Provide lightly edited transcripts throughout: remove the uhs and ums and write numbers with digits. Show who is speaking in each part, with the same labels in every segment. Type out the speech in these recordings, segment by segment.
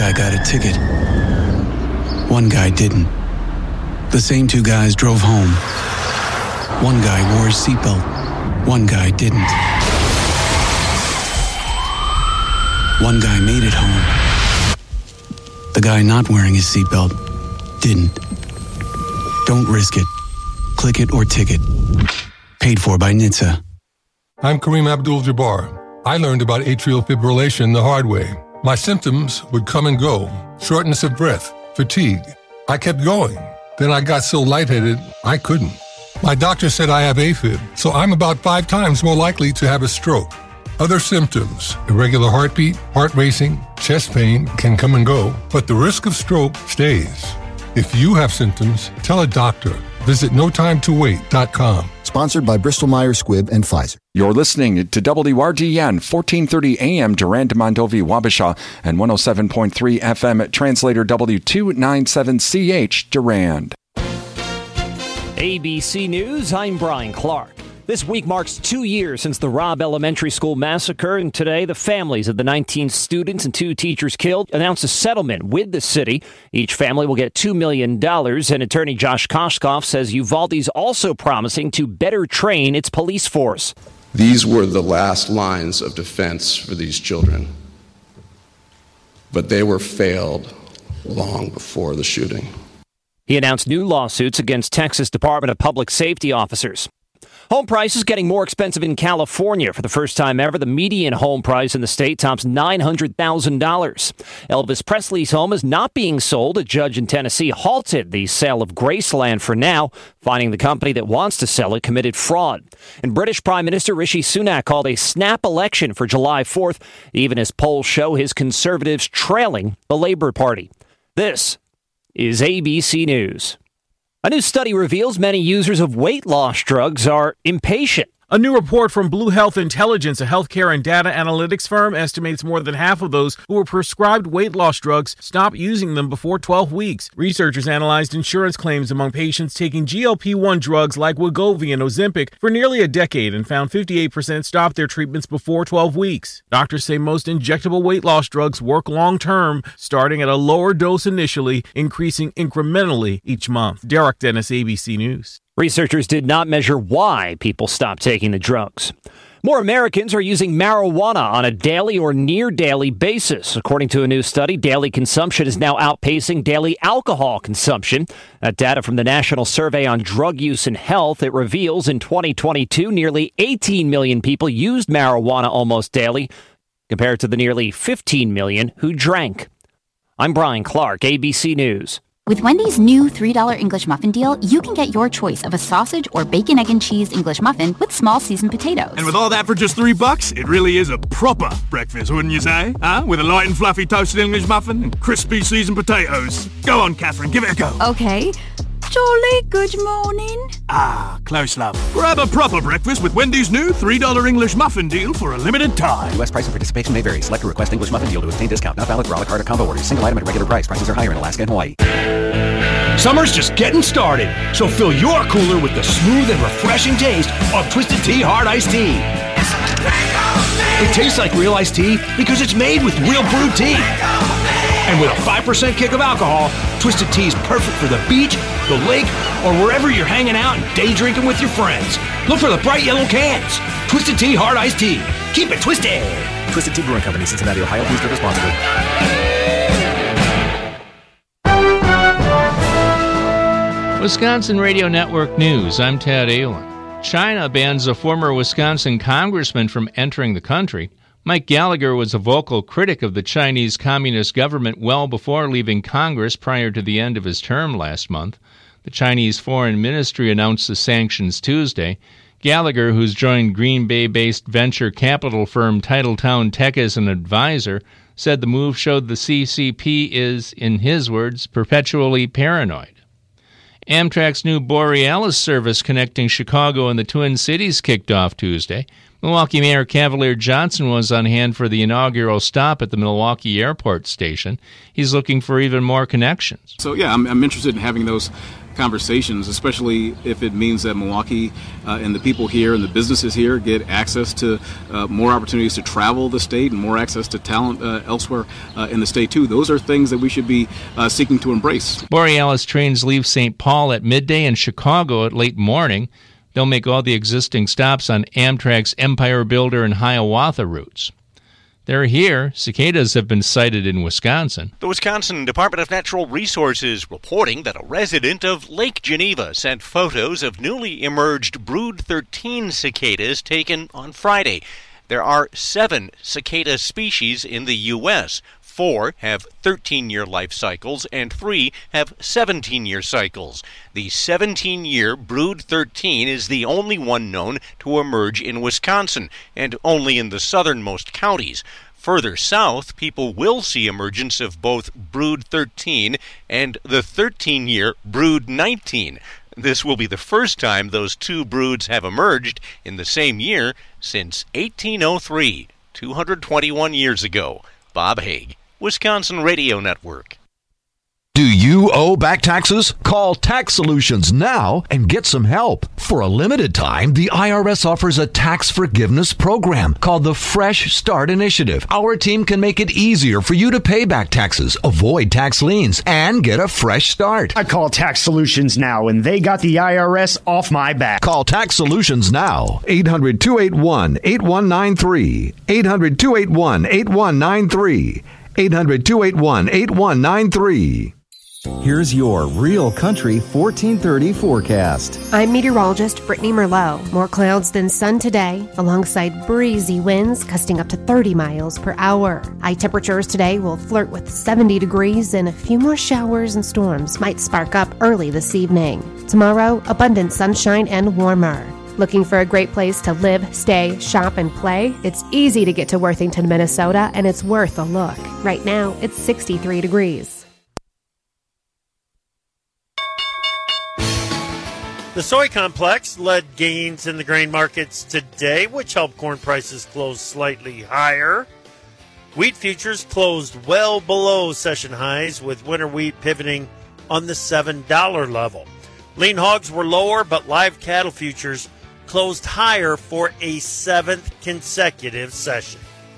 Speaker 1: guy got a ticket. One guy didn't. The same two guys drove home. One guy wore his seatbelt. One guy didn't. One guy made it home. The guy not wearing his seatbelt didn't. Don't risk it. Click it or ticket. Paid for by NHTSA.
Speaker 2: I'm Kareem Abdul-Jabbar. I learned about atrial fibrillation the hard way. My symptoms would come and go. Shortness of breath, fatigue. I kept going. Then I got so lightheaded, I couldn't. My doctor said I have AFib, so I'm about 5 times more likely to have a stroke. Other symptoms, irregular heartbeat, heart racing, chest pain can come and go, but the risk of stroke stays. If you have symptoms, tell a doctor. Visit notimetowait.com.
Speaker 3: Sponsored by Bristol-Myers Squibb and Pfizer.
Speaker 4: You're listening to WRDN 1430 AM Durand, Mondovi, Wabasha, and 107.3 FM Translator W297CH Durand.
Speaker 5: ABC News, I'm Brian Clark. This week marks 2 years since the Robb Elementary School massacre, and today the families of the 19 students and 2 teachers killed announced a settlement with the city. Each family will get $2 million, and attorney Josh Koshkoff says Uvalde's also promising to better train its police force.
Speaker 6: These were the last lines of defense for these children, but they were failed long before the shooting.
Speaker 5: He announced new lawsuits against Texas Department of Public Safety officers. Home prices getting more expensive in California. For the first time ever, the median home price in the state tops $900,000. Elvis Presley's home is not being sold. A judge in Tennessee halted the sale of Graceland for now, finding the company that wants to sell it committed fraud. And British Prime Minister Rishi Sunak called a snap election for July 4th, even as polls show his Conservatives trailing the Labour Party. This is ABC News. A new study reveals many users of weight loss drugs are impatient.
Speaker 7: A new report from Blue Health Intelligence, a healthcare and data analytics firm, estimates more than half of those who were prescribed weight loss drugs stopped using them before 12 weeks. Researchers analyzed insurance claims among patients taking GLP-1 drugs like Wegovy and Ozempic for nearly a decade and found 58% stopped their treatments before 12 weeks. Doctors say most injectable weight loss drugs work long-term, starting at a lower dose initially, increasing incrementally each month. Derek Dennis, ABC News.
Speaker 5: Researchers did not measure why people stopped taking the drugs. More Americans are using marijuana on a daily or near-daily basis. According to a new study, daily consumption is now outpacing daily alcohol consumption. That data from the National Survey on Drug Use and Health. It reveals in 2022, nearly 18 million people used marijuana almost daily, compared to the nearly 15 million who drank. I'm Brian Clark, ABC News.
Speaker 8: With Wendy's new $3 English muffin deal, you can get your choice of a sausage or bacon, egg, and cheese English muffin with small seasoned potatoes.
Speaker 9: And with all that for just $3, it really is a proper breakfast, wouldn't you say? Huh? With a light and fluffy toasted English muffin and crispy seasoned potatoes. Go on, Catherine, give it a go.
Speaker 8: Okay. Jolly good morning.
Speaker 9: Ah, close, love. Grab a proper breakfast with Wendy's new $3 English muffin deal for a limited time.
Speaker 10: U.S. price and participation may vary. Select a request English muffin deal to obtain discount. Not valid for a la carte or combo orders. Single item at regular price. Prices are higher in Alaska and Hawaii.
Speaker 11: Summer's just getting started, so fill your cooler with the smooth and refreshing taste of Twisted Tea Hard Iced Tea. It tastes like real iced tea because it's made with real brewed tea. And with a 5% kick of alcohol, Twisted Tea is perfect for the beach, the lake, or wherever you're hanging out and day drinking with your friends. Look for the bright yellow cans. Twisted Tea Hard Iced Tea. Keep it twisted.
Speaker 10: Twisted Tea Brewing Company, Cincinnati, Ohio. Please drink responsibly.
Speaker 12: Wisconsin Radio Network News. I'm Tad Allen. China bans a former Wisconsin congressman from entering the country. Mike Gallagher was a vocal critic of the Chinese Communist government well before leaving Congress prior to the end of his term last month. The Chinese Foreign Ministry announced the sanctions Tuesday. Gallagher, who's joined Green Bay-based venture capital firm Titletown Tech as an advisor, said the move showed the CCP is, in his words, perpetually paranoid. Amtrak's new Borealis service connecting Chicago and the Twin Cities kicked off Tuesday. Milwaukee Mayor Cavalier Johnson was on hand for the inaugural stop at the Milwaukee Airport station. He's looking for even more connections.
Speaker 13: So, yeah, I'm interested in having those conversations, especially if it means that Milwaukee and the people here and the businesses here get access to more opportunities to travel the state and more access to talent elsewhere in the state, too. Those are things that we should be seeking to embrace.
Speaker 12: Borealis trains leave St. Paul at midday and Chicago at late morning. They'll make all the existing stops on Amtrak's Empire Builder and Hiawatha routes. They're here. Cicadas have been sighted in Wisconsin.
Speaker 14: The Wisconsin Department of Natural Resources reporting that a resident of Lake Geneva sent photos of newly emerged Brood 13 cicadas taken on Friday. There are 7 cicada species in the U.S. 4 have 13-year life cycles and 3 have 17-year cycles. The 17-year Brood 13 is the only one known to emerge in Wisconsin and only in the southernmost counties. Further south, people will see emergence of both Brood 13 and the 13-year Brood 19. This will be the first time those 2 broods have emerged in the same year since 1803, 221 years ago. Bob Haig, Wisconsin Radio Network.
Speaker 15: Do you owe back taxes? Call Tax Solutions now and get some help. For a limited time, the IRS offers a tax forgiveness program called the Fresh Start Initiative. Our team can make it easier for you to pay back taxes, avoid tax liens, and get a fresh start.
Speaker 16: I call Tax Solutions now, and they got the IRS off my back.
Speaker 15: Call Tax Solutions now. 800-281-8193. 800-281-8193. 800-281-8193.
Speaker 17: Here's your Real Country 1430 forecast.
Speaker 18: I'm meteorologist Brittany Merlot. More clouds than sun today, alongside breezy winds gusting up to 30 miles per hour. High temperatures today will flirt with 70 degrees, and a few more showers and storms might spark up early this evening. Tomorrow, abundant sunshine and warmer. Looking for a great place to live, stay, shop, and play? It's easy to get to Worthington, Minnesota, and it's worth a look. Right now, it's 63 degrees.
Speaker 19: The soy complex led gains in the grain markets today, which helped corn prices close slightly higher. Wheat futures closed well below session highs, with winter wheat pivoting on the $7 level. Lean hogs were lower, but live cattle futures closed higher for a 7th consecutive session.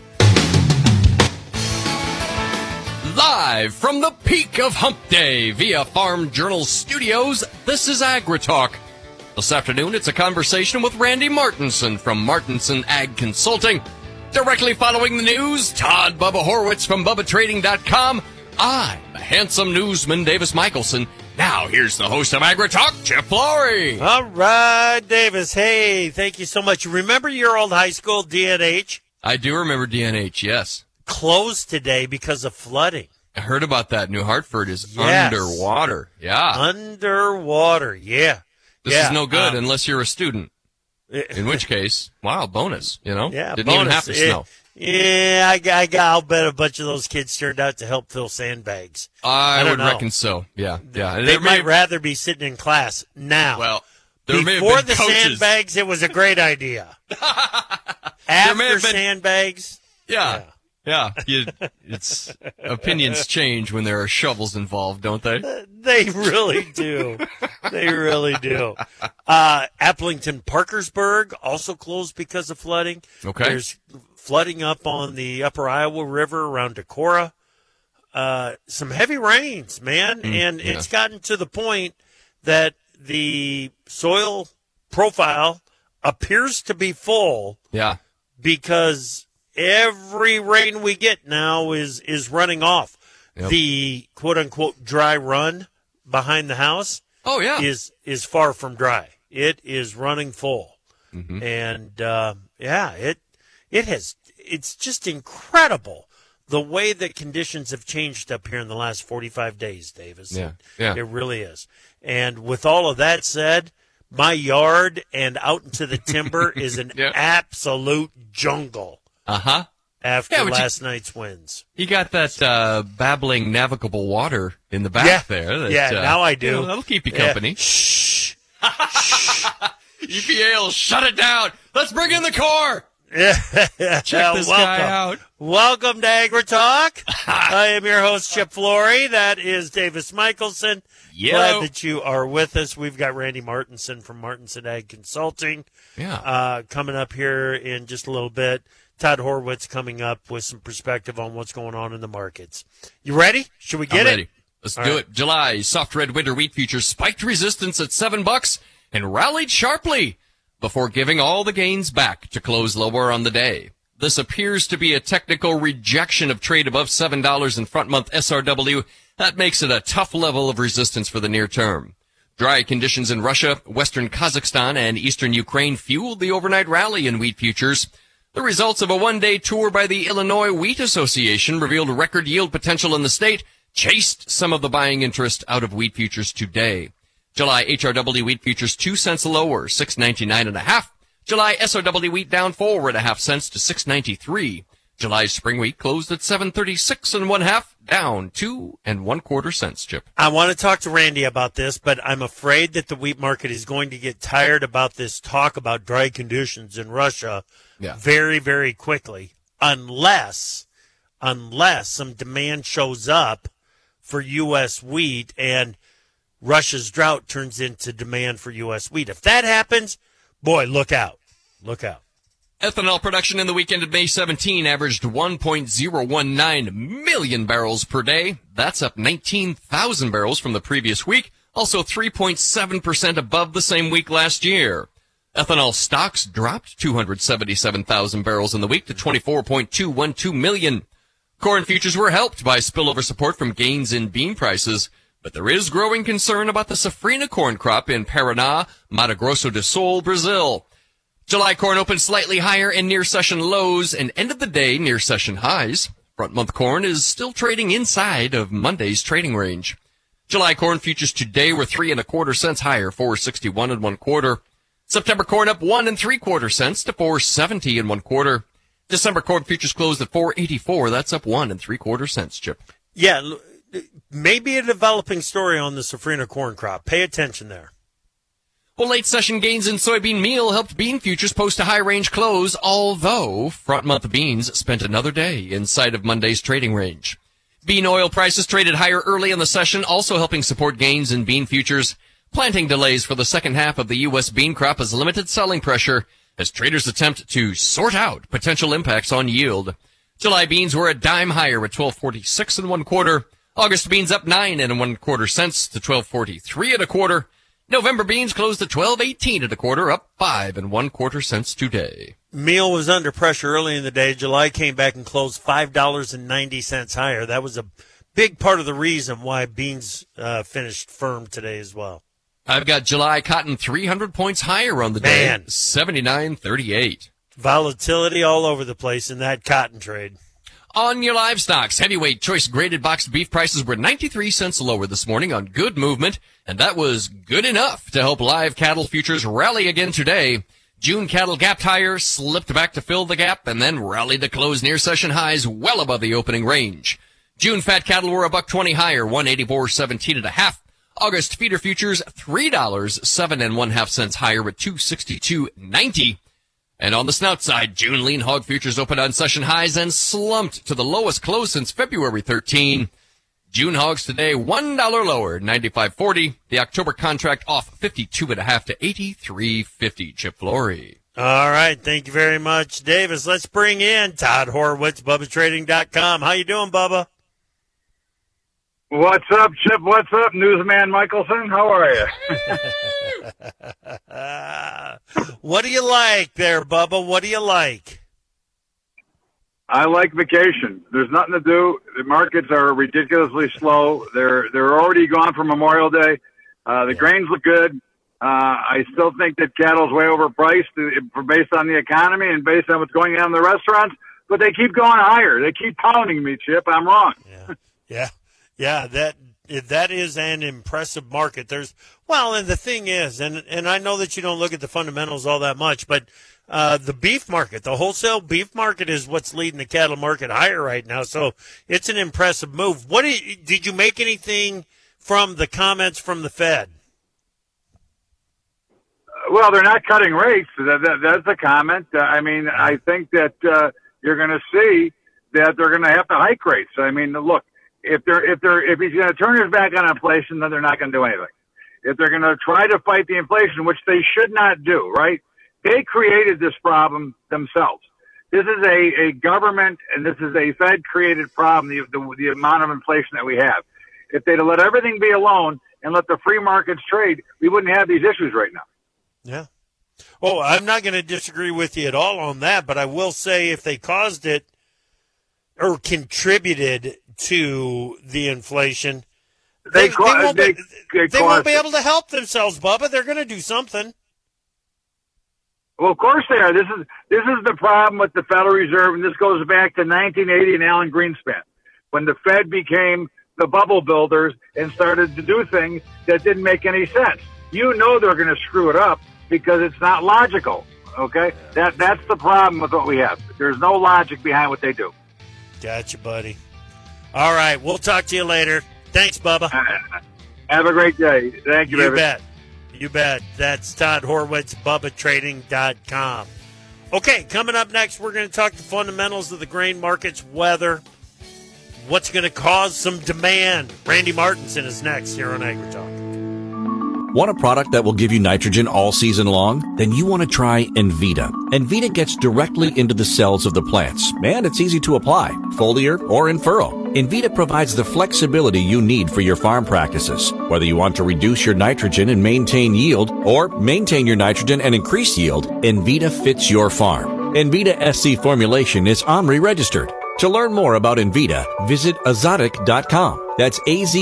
Speaker 20: Live from the peak of Hump Day via Farm Journal Studios, this is AgriTalk. This afternoon, it's a conversation with Randy Martinson from Martinson Ag Consulting. Directly following the news, Todd Bubba Horwitz from BubbaTrading.com. I'm the handsome newsman, Davis Michelson. Now, here's the host of AgriTalk, Chip Flory.
Speaker 19: All right, Davis. Hey, thank you so much. Remember your old high school, DNH?
Speaker 20: I do remember DNH, yes.
Speaker 19: Closed today because of flooding.
Speaker 20: I heard about that. New Hartford is underwater. Yeah.
Speaker 19: Underwater, yeah.
Speaker 20: This is no good unless you're a student. In which case, wow, bonus, you know?
Speaker 19: Yeah,
Speaker 20: Didn't even have to snow.
Speaker 19: Yeah, I'll bet a bunch of those kids turned out to help fill sandbags.
Speaker 20: I would reckon so, yeah.
Speaker 19: They might rather be sitting in class now.
Speaker 20: Well, there may have
Speaker 19: before
Speaker 20: been
Speaker 19: the
Speaker 20: coaches.
Speaker 19: Sandbags, it was a great idea. After sandbags,
Speaker 20: yeah. It's opinions change when there are shovels involved, don't they?
Speaker 19: They really do. They really do. Appleton Parkersburg also closed because of flooding.
Speaker 20: Okay.
Speaker 19: There's flooding up on the upper Iowa River around Decorah. Some heavy rains, man. It's gotten to the point that the soil profile appears to be full.
Speaker 20: Yeah.
Speaker 19: Because every rain we get now is running off. Yep. The quote-unquote dry run behind the house is far from dry. It is running full. Mm-hmm. And, it's just incredible the way that conditions have changed up here in the last 45 days, Davis.
Speaker 20: Yeah.
Speaker 19: It really is. And with all of that said, my yard and out into the timber is an absolute jungle.
Speaker 20: Uh-huh.
Speaker 19: After last night's winds.
Speaker 20: You got that babbling navigable water in the back there. That,
Speaker 19: now I do.
Speaker 20: That'll keep you company. Shh. EPA will shut it down. Let's bring in the Corps. Check this guy out.
Speaker 19: Welcome to AgriTalk. I am your host, Chip Flory. That is Davis Michelson. Glad that you are with us. We've got Randy Martinson from Martinson Ag Consulting coming up here in just a little bit. Todd Horwitz coming up with some perspective on what's going on in the markets. You ready? Should we get
Speaker 20: I'm ready.
Speaker 19: it?
Speaker 20: Let's do it. July soft red winter wheat futures spiked resistance at $7 and rallied sharply before giving all the gains back to close lower on the day. This appears to be a technical rejection of trade above $7 in front month SRW. That makes it a tough level of resistance for the near term. Dry conditions in Russia, western Kazakhstan, and eastern Ukraine fueled the overnight rally in wheat futures. The results of a one-day tour by the Illinois Wheat Association revealed record yield potential in the state, chased some of the buying interest out of wheat futures today. July HRW wheat futures 2 cents lower, $6.99.5. July SRW wheat down 4.5 cents to $6.93. July spring wheat closed at $7.36 down 2 1/4 cents. Chip.
Speaker 19: I want to talk to Randy about this, but I'm afraid that the wheat market is going to get tired about this talk about dry conditions in Russia very, very quickly, unless some demand shows up for U.S. wheat and Russia's drought turns into demand for U.S. wheat. If that happens, boy, look out. Look out.
Speaker 20: Ethanol production in the weekend of May 17 averaged 1.019 million barrels per day. That's up 19,000 barrels from the previous week, also 3.7% above the same week last year. Ethanol stocks dropped 277,000 barrels in the week to 24.212 million. Corn futures were helped by spillover support from gains in bean prices, but there is growing concern about the safrinha corn crop in Paraná, Mato Grosso do Sul, Brazil. July corn opened slightly higher in near-session lows and ended the day near session highs. Front-month corn is still trading inside of Monday's trading range. July corn futures today were 3 1/4 cents higher, 4.61 1/4. September corn up 1 3/4 cents to 4.70 1/4. December corn futures closed at 4.84. That's up 1 3/4 cents. Chip.
Speaker 19: Yeah, maybe a developing story on the safrinha corn crop. Pay attention there.
Speaker 20: Well, late session gains in soybean meal helped bean futures post a high range close, although front month beans spent another day inside of Monday's trading range. Bean oil prices traded higher early in the session, also helping support gains in bean futures. Planting delays for the second half of the U.S. bean crop has limited selling pressure as traders attempt to sort out potential impacts on yield. July beans were a dime higher at 12.46 1/4. August beans up 9 1/4 cents to 12.43 1/4. November beans closed at 12.18 1/4, up 5 1/4 cents today.
Speaker 19: Meal was under pressure early in the day. July came back and closed $5.90 higher. That was a big part of the reason why beans finished firm today as well.
Speaker 20: I've got July cotton 300 points higher on the day, 79.38.
Speaker 19: Volatility all over the place in that cotton trade.
Speaker 20: On your livestocks, heavyweight choice graded boxed beef prices were 93 cents lower this morning on good movement, and that was good enough to help live cattle futures rally again today. June cattle gapped higher, slipped back to fill the gap, and then rallied to close near session highs well above the opening range. June fat cattle were $1.20 higher, 184.17 1/2. August feeder futures $3, 7 1/2 cents higher at 262.90. And on the snout side, June lean hog futures opened on session highs and slumped to the lowest close since February 13. June hogs today $1 lower, 95.40. The October contract off 52.5 to 83.50. Chip Flory.
Speaker 19: All right, thank you very much, Davis. Let's bring in Todd Horwitz, BubbaTrading.com. How you doing, Bubba?
Speaker 21: What's up, Chip? What's up, newsman Michelson? How are you?
Speaker 19: What do you like there, Bubba? What do you like?
Speaker 21: I like vacation. There's nothing to do. The markets are ridiculously slow. They're already gone for Memorial Day. The grains look good. I still think that cattle's way overpriced based on the economy and based on what's going on in the restaurants. But they keep going higher. They keep pounding me, Chip. I'm wrong.
Speaker 19: Yeah. That is an impressive market. And the thing is, and I know that you don't look at the fundamentals all that much, but the beef market, the wholesale beef market is what's leading the cattle market higher right now. So it's an impressive move. Did you make anything from the comments from the Fed?
Speaker 21: Well, they're not cutting rates. That's a comment. I think that you're going to see that they're going to have to hike rates. Look, if he's going to turn his back on inflation, then they're not going to do anything. If they're going to try to fight the inflation, which they should not do, right? They created this problem themselves. This is a government and this is a Fed-created problem, the amount of inflation that we have. If they'd let everything be alone and let the free markets trade, we wouldn't have these issues right now.
Speaker 19: Yeah. Oh, I'm not going to disagree with you at all on that, but I will say if they caused it or contributed to the inflation, they won't be able to help themselves, Bubba. They're going to do something.
Speaker 21: Well, of course they are. This is the problem with the Federal Reserve, and this goes back to 1980 and Alan Greenspan, when the Fed became the bubble builders and started to do things that didn't make any sense. You know they're going to screw it up because it's not logical, okay? That's the problem with what we have. There's no logic behind what they do.
Speaker 19: Gotcha, buddy. All right, we'll talk to you later. Thanks, Bubba.
Speaker 21: Have a great day. Thank you, baby.
Speaker 19: You bet. That's Todd Horwitz, BubbaTrading.com. Okay, coming up next, we're going to talk the fundamentals of the grain markets, weather, what's going to cause some demand. Randy Martinson is next here on AgriTalk.
Speaker 1: Want a product that will give you nitrogen all season long? Then you want to try Envita. Envita gets directly into the cells of the plants, and it's easy to apply, foliar or in furrow. Envita provides the flexibility you need for your farm practices. Whether you want to reduce your nitrogen and maintain yield, or maintain your nitrogen and increase yield, Envita fits your farm. Envita SC formulation is OMRI registered. To learn more about Envita, visit azotic.com. That's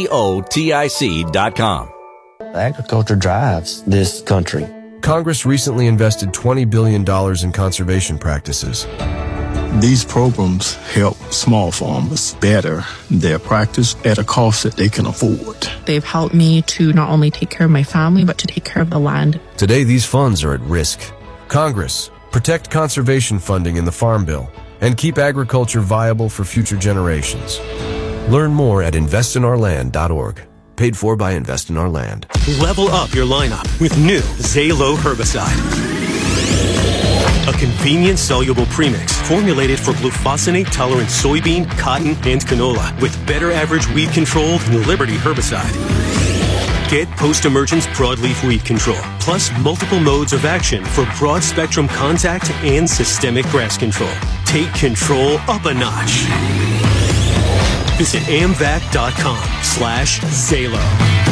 Speaker 1: AZOTIC.com.
Speaker 22: Agriculture drives this country.
Speaker 23: Congress recently invested $20 billion in conservation practices.
Speaker 24: These programs help small farmers better their practice at a cost that they can afford.
Speaker 25: They've helped me to not only take care of my family, but to take care of the land.
Speaker 23: Today, these funds are at risk. Congress, protect conservation funding in the Farm Bill and keep agriculture viable for future generations. Learn more at investinourland.org. Paid for by Invest in Our Land.
Speaker 26: Level up your lineup with new Zalo herbicide. A convenient soluble premix formulated for glufosinate-tolerant soybean, cotton, and canola with better average weed control than Liberty herbicide. Get post-emergence broadleaf weed control, plus multiple modes of action for broad-spectrum contact and systemic grass control. Take control up a notch. Visit amvac.com/Zalo.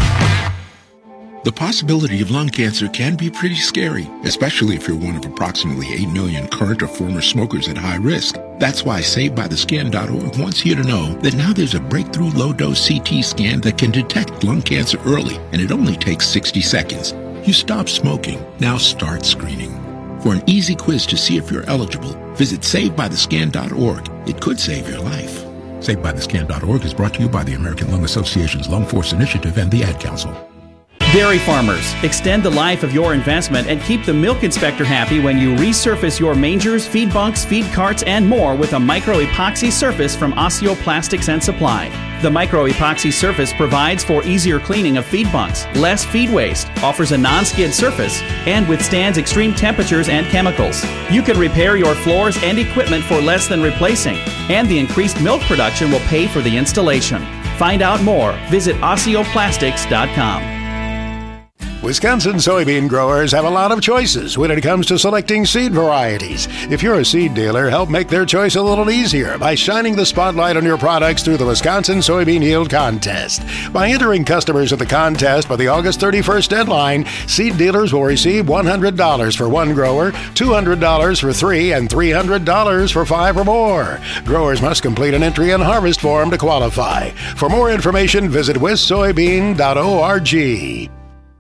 Speaker 27: The possibility of lung cancer can be pretty scary, especially if you're one of approximately 8 million current or former smokers at high risk. That's why SaveByTheScan.org wants you to know that now there's a breakthrough low-dose CT scan that can detect lung cancer early, and it only takes 60 seconds. You stop smoking, now start screening. For an easy quiz to see if you're eligible, visit SaveByTheScan.org. It could save your life. SaveByTheScan.org is brought to you by the American Lung Association's Lung Force Initiative and the Ad Council.
Speaker 28: Dairy farmers, extend the life of your investment and keep the milk inspector happy when you resurface your mangers, feed bunks, feed carts, and more with a micro-epoxy surface from Osseo Plastics and Supply. The micro-epoxy surface provides for easier cleaning of feed bunks, less feed waste, offers a non-skid surface, and withstands extreme temperatures and chemicals. You can repair your floors and equipment for less than replacing, and the increased milk production will pay for the installation. Find out more. Visit OsseoPlastics.com.
Speaker 29: Wisconsin soybean growers have a lot of choices when it comes to selecting seed varieties. If you're a seed dealer, help make their choice a little easier by shining the spotlight on your products through the Wisconsin Soybean Yield Contest. By entering customers in the contest by the August 31st deadline, seed dealers will receive $100 for one grower, $200 for three, and $300 for five or more. Growers must complete an entry and harvest form to qualify. For more information, visit wissoybean.org.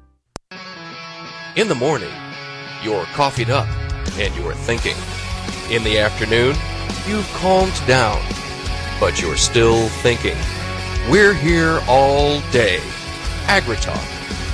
Speaker 20: In the morning, you're coffeeed up and you're thinking. In the afternoon, you've calmed down, but you're still thinking. We're here all day. AgriTalk.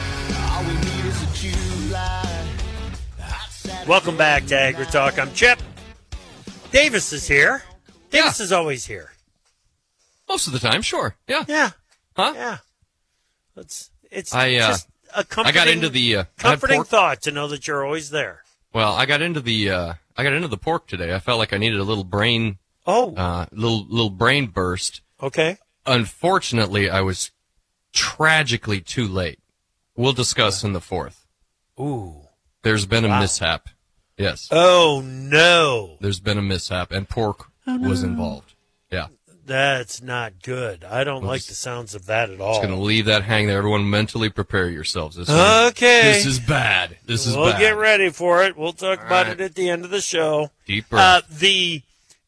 Speaker 19: Welcome back to AgriTalk. I'm Chip. Davis is here. Davis is always here.
Speaker 20: Most of the time, sure. Yeah.
Speaker 19: Yeah.
Speaker 20: Huh?
Speaker 19: Yeah. It's a comforting,
Speaker 20: I got into the
Speaker 19: comforting thought to know that you're always there.
Speaker 20: Well, I got into the pork today. I felt like I needed a little brain little brain burst.
Speaker 19: Okay.
Speaker 20: Unfortunately, I was tragically too late. We'll discuss in the fourth.
Speaker 19: Ooh.
Speaker 20: There's been a mishap. Yes.
Speaker 19: Oh, no.
Speaker 20: There's been a mishap, and pork was involved. Yeah.
Speaker 19: That's not good. I don't like the sounds of that at all.
Speaker 20: Just going to leave that hang there. Everyone mentally prepare yourselves.
Speaker 19: Okay.
Speaker 20: This is bad.
Speaker 19: We'll get ready for it. We'll talk about it at the end of the show.
Speaker 20: Deep breath.
Speaker 19: The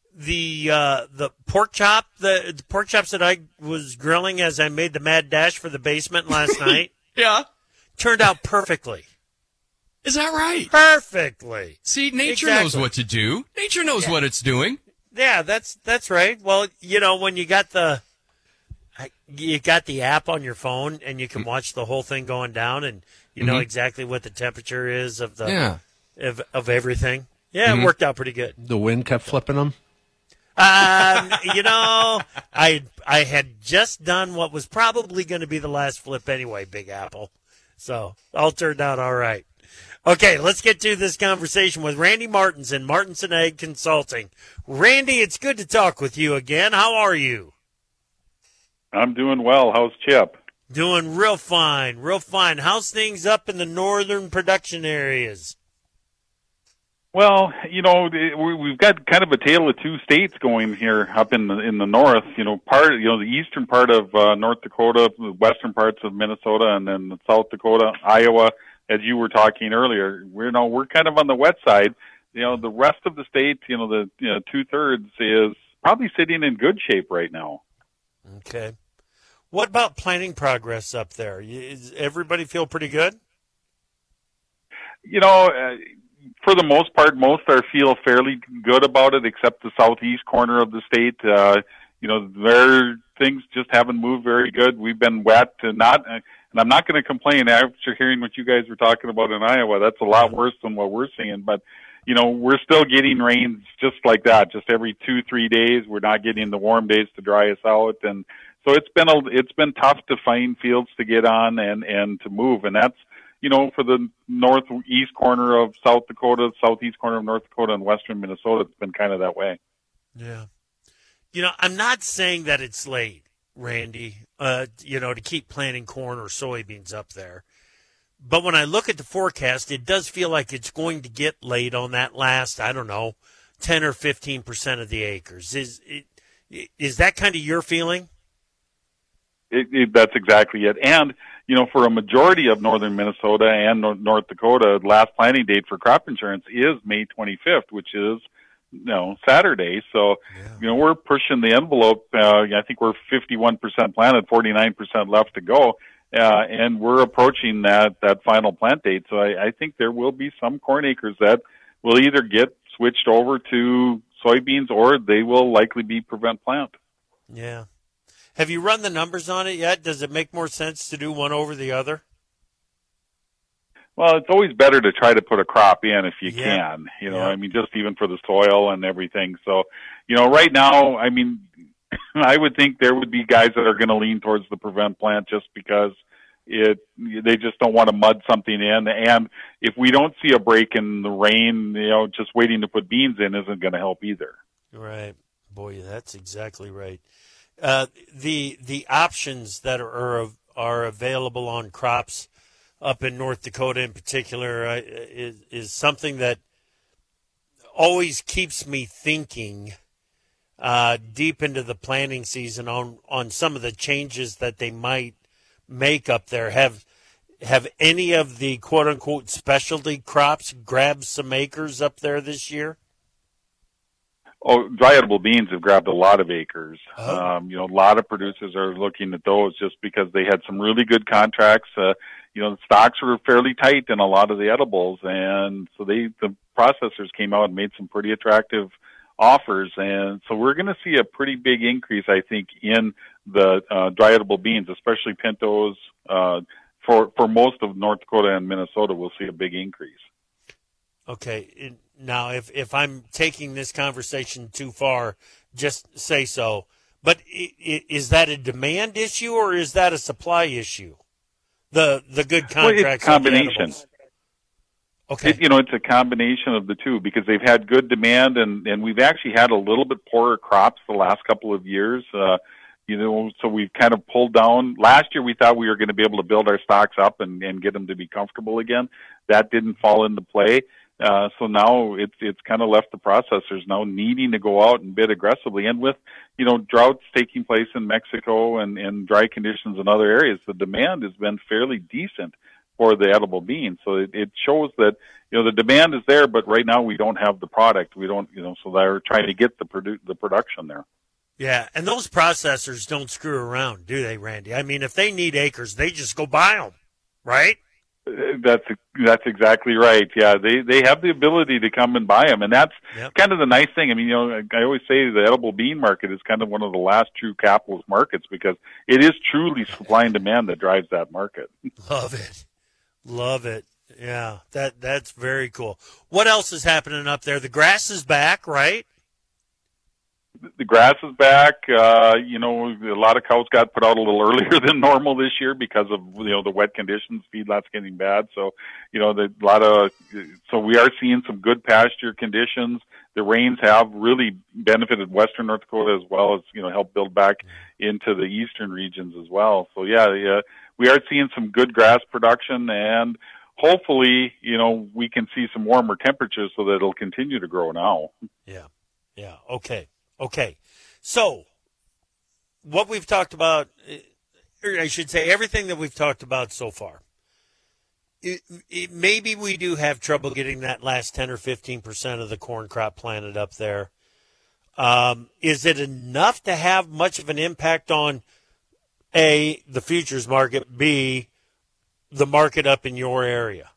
Speaker 19: pork chop, the pork chops that I was grilling as I made the mad dash for the basement last night.
Speaker 20: Yeah.
Speaker 19: Turned out perfectly.
Speaker 20: Is that right?
Speaker 19: Perfectly.
Speaker 20: See, nature knows what to do. Nature knows what it's doing.
Speaker 19: Yeah, that's right. Well, when you got the app on your phone and you can watch the whole thing going down and you know exactly what the temperature is of the of everything. Yeah, it worked out pretty good.
Speaker 2: The wind kept flipping them.
Speaker 19: I had just done what was probably going to be the last flip anyway, Big Apple. So all turned out all right. Okay, let's get to this conversation with Randy Martinson, Martinson Ag Consulting. Randy, it's good to talk with you again. How are you?
Speaker 3: I'm doing well. How's Chip?
Speaker 19: Doing real fine, real fine. How's things up in the northern production areas?
Speaker 3: Well, we've got kind of a tale of two states going here up in the north. The eastern part of North Dakota, the western parts of Minnesota, and then South Dakota, Iowa. As you were talking earlier, we're kind of on the wet side. The rest of the state, the 2/3 is probably sitting in good shape right now.
Speaker 19: Okay. What about planting progress up there? Does everybody feel pretty good?
Speaker 3: For the most part, most feel fairly good about it, except the southeast corner of the state. Their things just haven't moved very good. We've been wet and I'm not going to complain after hearing what you guys were talking about in Iowa. That's a lot worse than what we're seeing. But, we're still getting rains just like that, just every 2-3 days. We're not getting the warm days to dry us out. And so it's been tough to find fields to get on and to move. And that's, for the northeast corner of South Dakota, southeast corner of North Dakota, and western Minnesota, it's been kind of that way.
Speaker 19: Yeah. I'm not saying that it's late, Randy, to keep planting corn or soybeans up there. But when I look at the forecast, it does feel like it's going to get late on that last, 10 or 15% of the acres. Is that kind of your feeling?
Speaker 3: That's exactly it. And, for a majority of northern Minnesota and North Dakota, last planting date for crop insurance is May 25th, which is Saturday. So, we're pushing the envelope. I think we're 51% planted, 49% left to go. And we're approaching that final plant date. So I think there will be some corn acres that will either get switched over to soybeans or they will likely be prevent plant.
Speaker 19: Yeah. Have you run the numbers on it yet? Does it make more sense to do one over the other?
Speaker 3: Well, it's always better to try to put a crop in if you can, just even for the soil and everything. So, right now, I would think there would be guys that are going to lean towards the prevent plant just because they just don't want to mud something in. And if we don't see a break in the rain, just waiting to put beans in isn't going to help either.
Speaker 19: Right. Boy, that's exactly right. The options that are available on crops up in North Dakota in particular is something that always keeps me thinking deep into the planting season on some of the changes that they might make up there. Have any of the quote-unquote specialty crops grabbed some acres up there this year?
Speaker 3: Oh, dry edible beans have grabbed a lot of acres. A lot of producers are looking at those just because they had some really good contracts. The stocks were fairly tight in a lot of the edibles, and so the processors came out and made some pretty attractive offers, and so we're going to see a pretty big increase, I think, in the dry edible beans, especially pintos. For most of North Dakota and Minnesota, we'll see a big increase.
Speaker 19: Okay. Now, if I'm taking this conversation too far, just say so. But is that a demand issue or is that a supply issue? The good contracts.
Speaker 3: Well, it's a combination.
Speaker 19: Okay.
Speaker 3: It's a combination of the two because they've had good demand and we've actually had a little bit poorer crops the last couple of years. So we've kind of pulled down. Last year we thought we were going to be able to build our stocks up and get them to be comfortable again. That didn't fall into play. So now it's kind of left the processors now needing to go out and bid aggressively. And with, droughts taking place in Mexico and dry conditions in other areas, the demand has been fairly decent for the edible bean. So it shows that, the demand is there, but right now we don't have the product. We don't, so they're trying to get the production there.
Speaker 19: Yeah, and those processors don't screw around, do they, Randy? I mean, if they need acres, they just go buy them, right?
Speaker 3: That's exactly right. Yeah, they have the ability to come and buy them, and that's kind of the nice thing. I mean, I always say the edible bean market is kind of one of the last true capitalist markets because it is truly supply and demand that drives that market.
Speaker 19: Love it. Yeah, that's very cool. What else is happening up there? The grass is back, right?
Speaker 3: The grass is back. A lot of cows got put out a little earlier than normal this year because of the wet conditions. Feedlot's getting bad, so so we are seeing some good pasture conditions. The rains have really benefited western North Dakota as well as helped build back into the eastern regions as well. So we are seeing some good grass production, and hopefully we can see some warmer temperatures so that it'll continue to grow now.
Speaker 19: Yeah. Okay, so what we've talked about, or I should say everything that we've talked about so far, maybe we do have trouble getting that last 10 or 15% of the corn crop planted up there. Is it enough to have much of an impact on, A, the futures market, B, the market up in your area?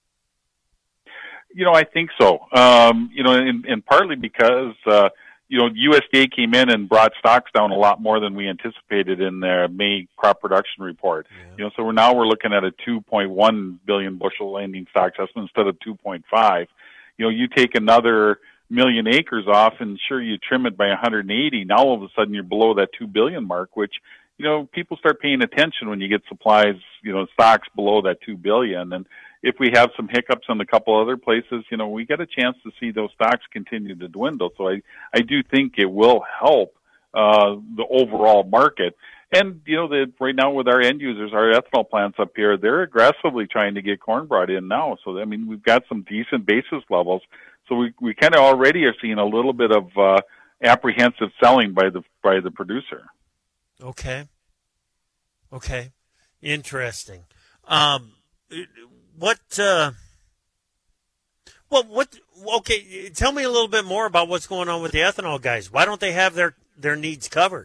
Speaker 3: I think so. And partly because USDA came in and brought stocks down a lot more than we anticipated in their May crop production report. So we're looking at a 2.1 billion bushel ending stocks estimate instead of 2.5. You take another million acres off and sure you trim it by 180. Now all of a sudden you're below that 2 billion mark, which, people start paying attention when you get supplies, stocks below that 2 billion. And if we have some hiccups in a couple other places, we get a chance to see those stocks continue to dwindle. So I do think it will help the overall market. And, right now with our end users, our ethanol plants up here, they're aggressively trying to get corn brought in now. So, I mean, we've got some decent basis levels. So we kind of already are seeing a little bit of apprehensive selling by the producer.
Speaker 19: Okay. Interesting. Okay, tell me a little bit more about what's going on with the ethanol guys. Why don't they have their needs covered?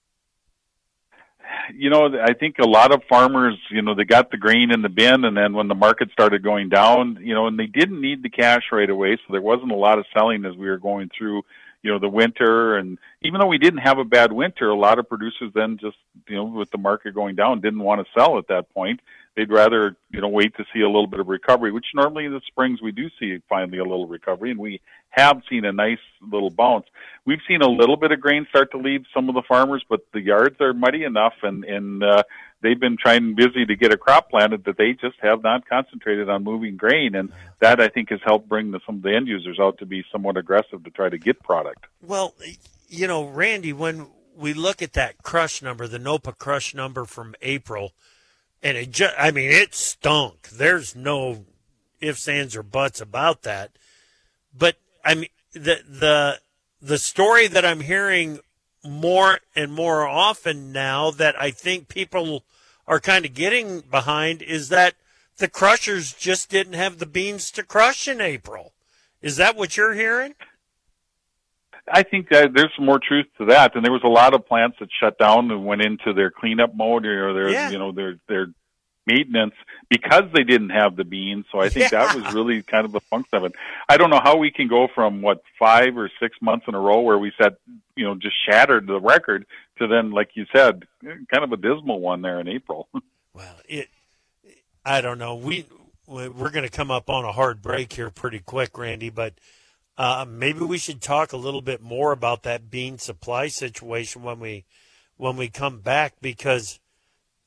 Speaker 3: I think a lot of farmers, they got the grain in the bin, and then when the market started going down, and they didn't need the cash right away, so there wasn't a lot of selling as we were going through, the winter. And even though we didn't have a bad winter, a lot of producers then just, with the market going down, didn't want to sell at that point. They'd rather, wait to see a little bit of recovery, which normally in the springs we do see finally a little recovery, and we have seen a nice little bounce. We've seen a little bit of grain start to leave some of the farmers, but the yards are muddy enough, and they've been busy to get a crop planted that they just have not concentrated on moving grain, and that I think has helped bring some of the end users out to be somewhat aggressive to try to get product.
Speaker 19: Well, Randy, when we look at that crush number, the NOPA crush number from April, and it stunk. There's no ifs, ands, or buts about that. But I mean, the story that I'm hearing more and more often now that I think people are kind of getting behind is that the crushers just didn't have the beans to crush in April. Is that what you're hearing?
Speaker 3: I think that there's some more truth to that, and there was a lot of plants that shut down and went into their cleanup mode or their maintenance because they didn't have the beans. So I think that was really kind of the function of it. I don't know how we can go from 5 or 6 months in a row where we said, just shattered the record to then, like you said, kind of a dismal one there in April.
Speaker 19: Well, I don't know. We're going to come up on a hard break here pretty quick, Randy, but maybe we should talk a little bit more about that bean supply situation when we come back, because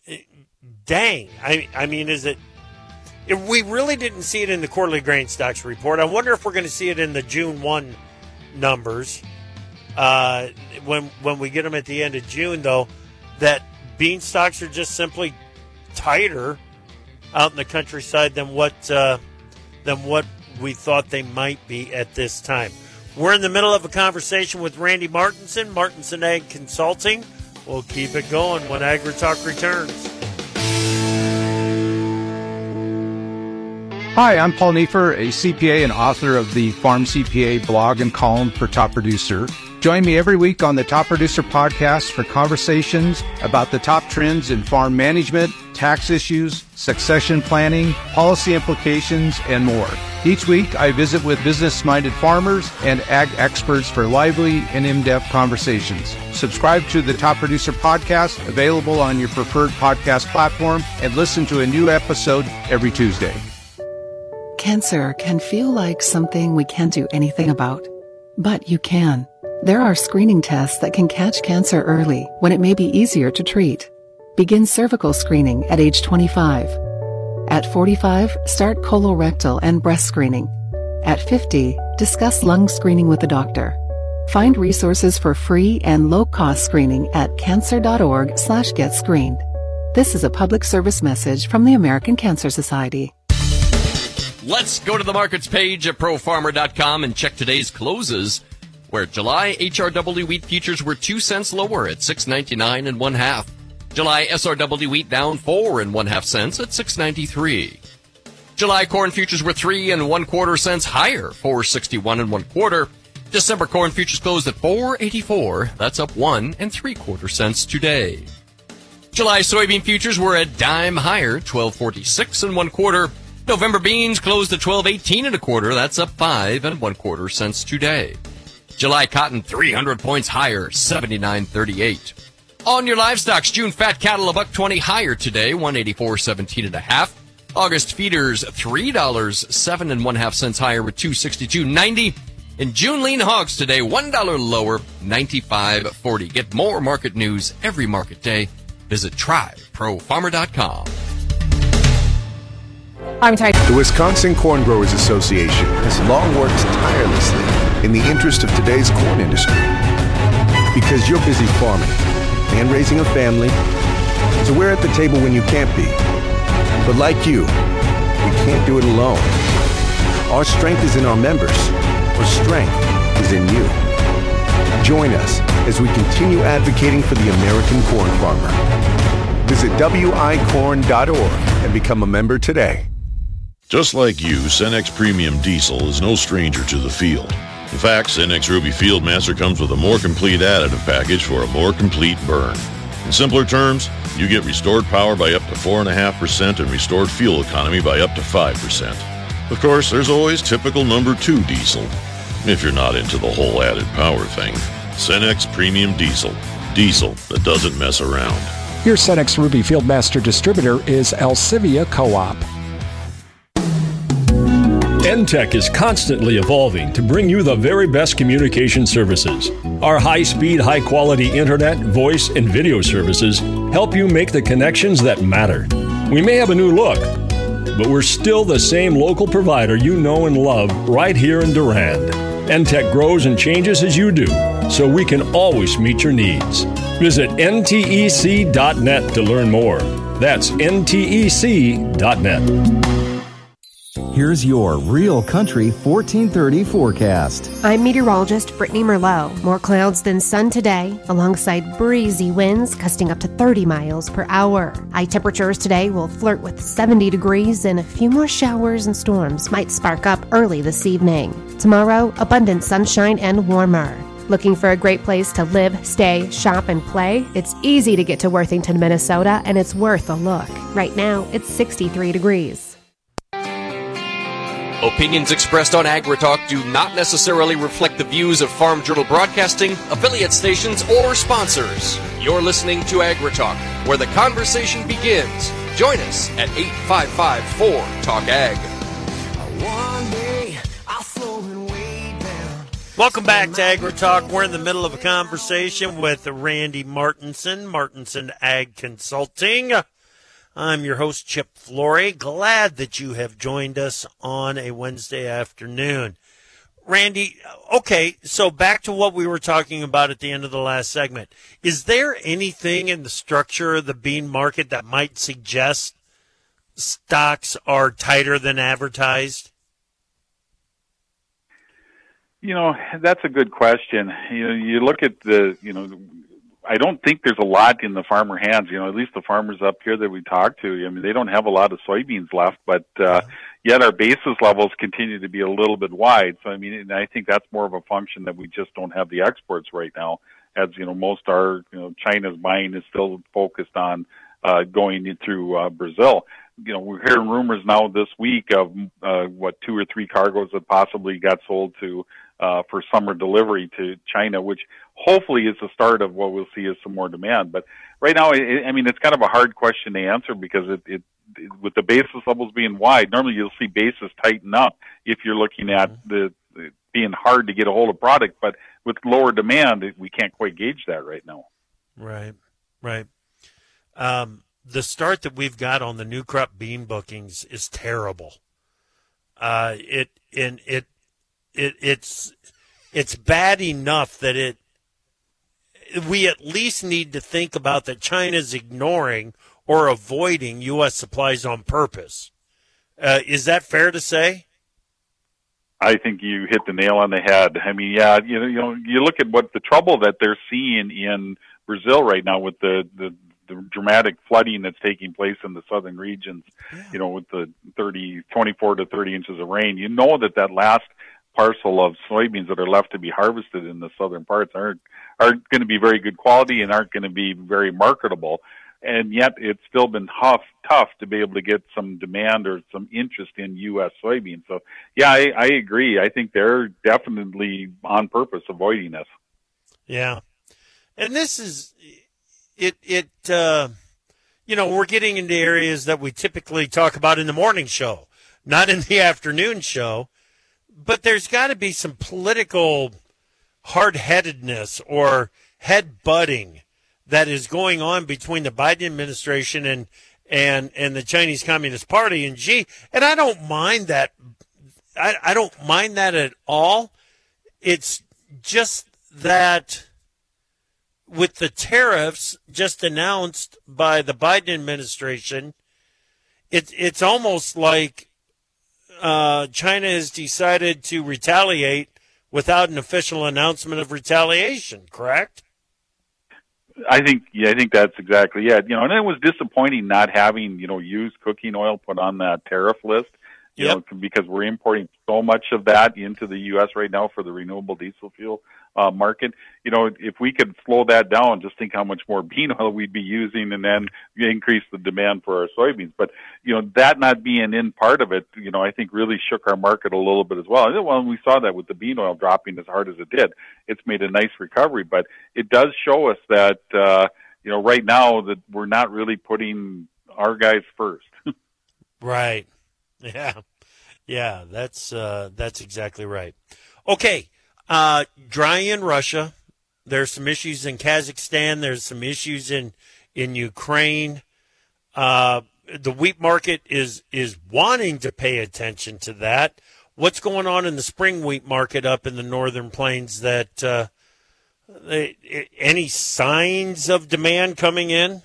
Speaker 19: dang. I mean, is it? If we really didn't see it in the quarterly grain stocks report. I wonder if we're going to see it in the June 1 numbers when we get them at the end of June, though, that bean stocks are just simply tighter out in the countryside than what we thought they might be at this time. We're in the middle of a conversation with Randy Martinson, Martinson Ag Consulting. We'll keep it going when AgriTalk returns.
Speaker 2: Hi, I'm Paul Neiffer, a CPA and author of the Farm CPA blog and column for Top Producer. Join me every week on the Top Producer podcast for conversations about the top trends in farm management, tax issues, succession planning, policy implications, and more. Each week, I visit with business-minded farmers and ag experts for lively and in-depth conversations. Subscribe to the Top Producer podcast, available on your preferred podcast platform, and listen to a new episode every Tuesday.
Speaker 4: Cancer can feel like something we can't do anything about, but you can. There are screening tests that can catch cancer early when it may be easier to treat. Begin cervical screening at age 25. At 45, start colorectal and breast screening. At 50, discuss lung screening with a doctor. Find resources for free and low-cost screening at cancer.org/getscreened. This is a public service message from the American Cancer Society.
Speaker 20: Let's go to the markets page at profarmer.com and check today's closes, where July HRW wheat futures were 2 cents lower at $6.99 1/2. July SRW wheat down 4 1/2 cents at $6.93. July corn futures were 3 1/4 cents higher, $4.61 1/4. December corn futures closed at $4.84. That's up 1 3/4 cents today. July soybean futures were a dime higher, $12.46 1/4. November beans closed at $12.18 1/4. That's up 5 1/4 cents today. July cotton 300 points higher, $79.38. On your livestock, June fat cattle $1.20 higher today, $184.17 1/2. August feeders $3.07 1/2 cents higher with $262.90. And June lean hogs today $1 lower, $95.40. Get more market news every market day. Visit tryprofarmer.com.
Speaker 5: The Wisconsin Corn Growers Association has long worked tirelessly in the interest of today's corn industry. Because you're busy farming and raising a family, so we're at the table when you can't be. But like you, we can't do it alone. Our strength is in our members. Our strength is in you. Join us as we continue advocating for the American corn farmer. Visit wicorn.org and become a member today.
Speaker 6: Just like you, Cenex Premium Diesel is no stranger to the field. In fact, Cenex Ruby Fieldmaster comes with a more complete additive package for a more complete burn. In simpler terms, you get restored power by up to 4.5% and restored fuel economy by up to 5%. Of course, there's always typical number 2 diesel, if you're not into the whole added power thing. Cenex Premium Diesel. Diesel that doesn't mess around.
Speaker 7: Your Cenex Ruby Fieldmaster distributor is Alcivia Co-op.
Speaker 8: NTech is constantly evolving to bring you the very best communication services. Our high-speed, high-quality internet, voice, and video services help you make the connections that matter. We may have a new look, but we're still the same local provider you know and love right here in Durand. NTech grows and changes as you do, so we can always meet your needs. Visit ntec.net to learn more. That's ntec.net.
Speaker 17: Here's your Real Country 1430 forecast.
Speaker 18: I'm meteorologist Brittany Merlot. More clouds than sun today, alongside breezy winds gusting up to 30 miles per hour. High temperatures today will flirt with 70 degrees, and a few more showers and storms might spark up early this evening. Tomorrow, abundant sunshine and warmer. Looking for a great place to live, stay, shop, and play? It's easy to get to Worthington, Minnesota, and it's worth a look. Right now, it's 63 degrees.
Speaker 20: Opinions expressed on AgriTalk do not necessarily reflect the views of Farm Journal Broadcasting, affiliate stations, or sponsors. You're listening to AgriTalk, where the conversation begins. Join us at 855-4-TALK-AG.
Speaker 19: Welcome back to AgriTalk. We're in the middle of a conversation with Randy Martinson, Martinson Ag Consulting. I'm your host, Chip Flory. Glad that you have joined us on a Wednesday afternoon. Randy, okay, so back to what we were talking about at the end of the last segment. Is there anything in the structure of the bean market that might suggest stocks are tighter than advertised?
Speaker 3: That's a good question. You look at I don't think there's a lot in the farmer hands. At least the farmers up here that we talk to, they don't have a lot of soybeans left, but yet our basis levels continue to be a little bit wide. So, and I think that's more of a function that we just don't have the exports right now. As, most our, China's buying is still focused on going through Brazil. We're hearing rumors now this week of 2 or 3 cargoes that possibly got sold to for summer delivery to China, which hopefully is the start of what we'll see as some more demand. But right now, it's kind of a hard question to answer because it with the basis levels being wide, normally you'll see basis tighten up if you're looking at the being hard to get a hold of product. But with lower demand, we can't quite gauge that right now.
Speaker 19: Right. The start that we've got on the new crop bean bookings is terrible. It's bad enough that we at least need to think about that China's ignoring or avoiding U.S. supplies on purpose. Is that fair to say?
Speaker 3: I think you hit the nail on the head. You look at what the trouble that they're seeing in Brazil right now with the dramatic flooding that's taking place in the southern regions, with the 24 to 30 inches of rain. That last parcel of soybeans that are left to be harvested in the southern parts aren't going to be very good quality and aren't going to be very marketable. And yet it's still been tough to be able to get some demand or some interest in U.S. soybeans. So, yeah, I agree. I think they're definitely on purpose avoiding us.
Speaker 19: Yeah. And this is we're getting into areas that we typically talk about in the morning show, not in the afternoon show. But there's got to be some political hard-headedness or head-butting that is going on between the Biden administration and the Chinese Communist Party and Xi. And I don't mind that. I don't mind that at all. It's just that with the tariffs just announced by the Biden administration, it's almost like China has decided to retaliate without an official announcement of retaliation, correct?
Speaker 3: I think that's exactly it. And it was disappointing not having, used cooking oil put on that tariff list, because we're importing so much of that into the U.S. right now for the renewable diesel fuel market. If we could slow that down, just think how much more bean oil we'd be using and then increase the demand for our soybeans. But, that not being in part of it, I think really shook our market a little bit as well. And we saw that with the bean oil dropping as hard as it did, it's made a nice recovery. But it does show us that, right now that we're not really putting our guys first.
Speaker 19: Right. Yeah, that's exactly right. Okay. Dry in Russia. There's some issues in Kazakhstan. There's some issues in Ukraine. The wheat market is wanting to pay attention to that. What's going on in the spring wheat market up in the northern plains? That any signs of demand coming in?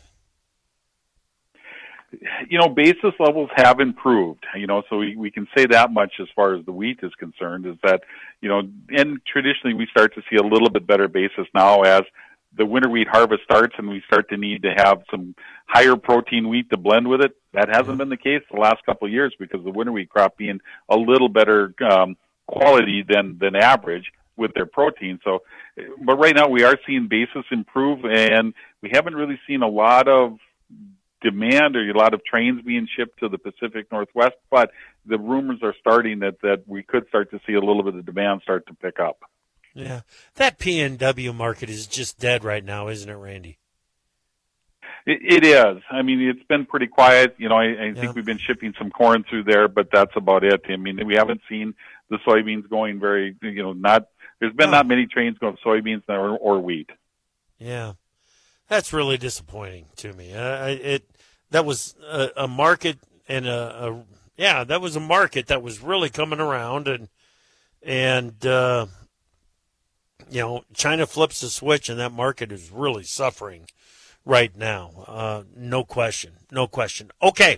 Speaker 3: Basis levels have improved, so we can say that much as far as the wheat is concerned, is that, and traditionally we start to see a little bit better basis now as the winter wheat harvest starts and we start to need to have some higher protein wheat to blend with it. That hasn't been the case the last couple of years because the winter wheat crop being a little better quality than average with their protein. So, but right now we are seeing basis improve, and we haven't really seen a lot of demand or a lot of trains being shipped to the Pacific Northwest, but the rumors are starting that we could start to see a little bit of demand start to pick up.
Speaker 19: Yeah. That PNW market is just dead right now, isn't it, Randy?
Speaker 3: It is. It's been pretty quiet. I think we've been shipping some corn through there, but that's about it. We haven't seen the soybeans going very, there's been not many trains going soybeans or wheat.
Speaker 19: Yeah. That's really disappointing to me. a market and that was a market that was really coming around, and China flips the switch, and that market is really suffering right now. No question. Okay.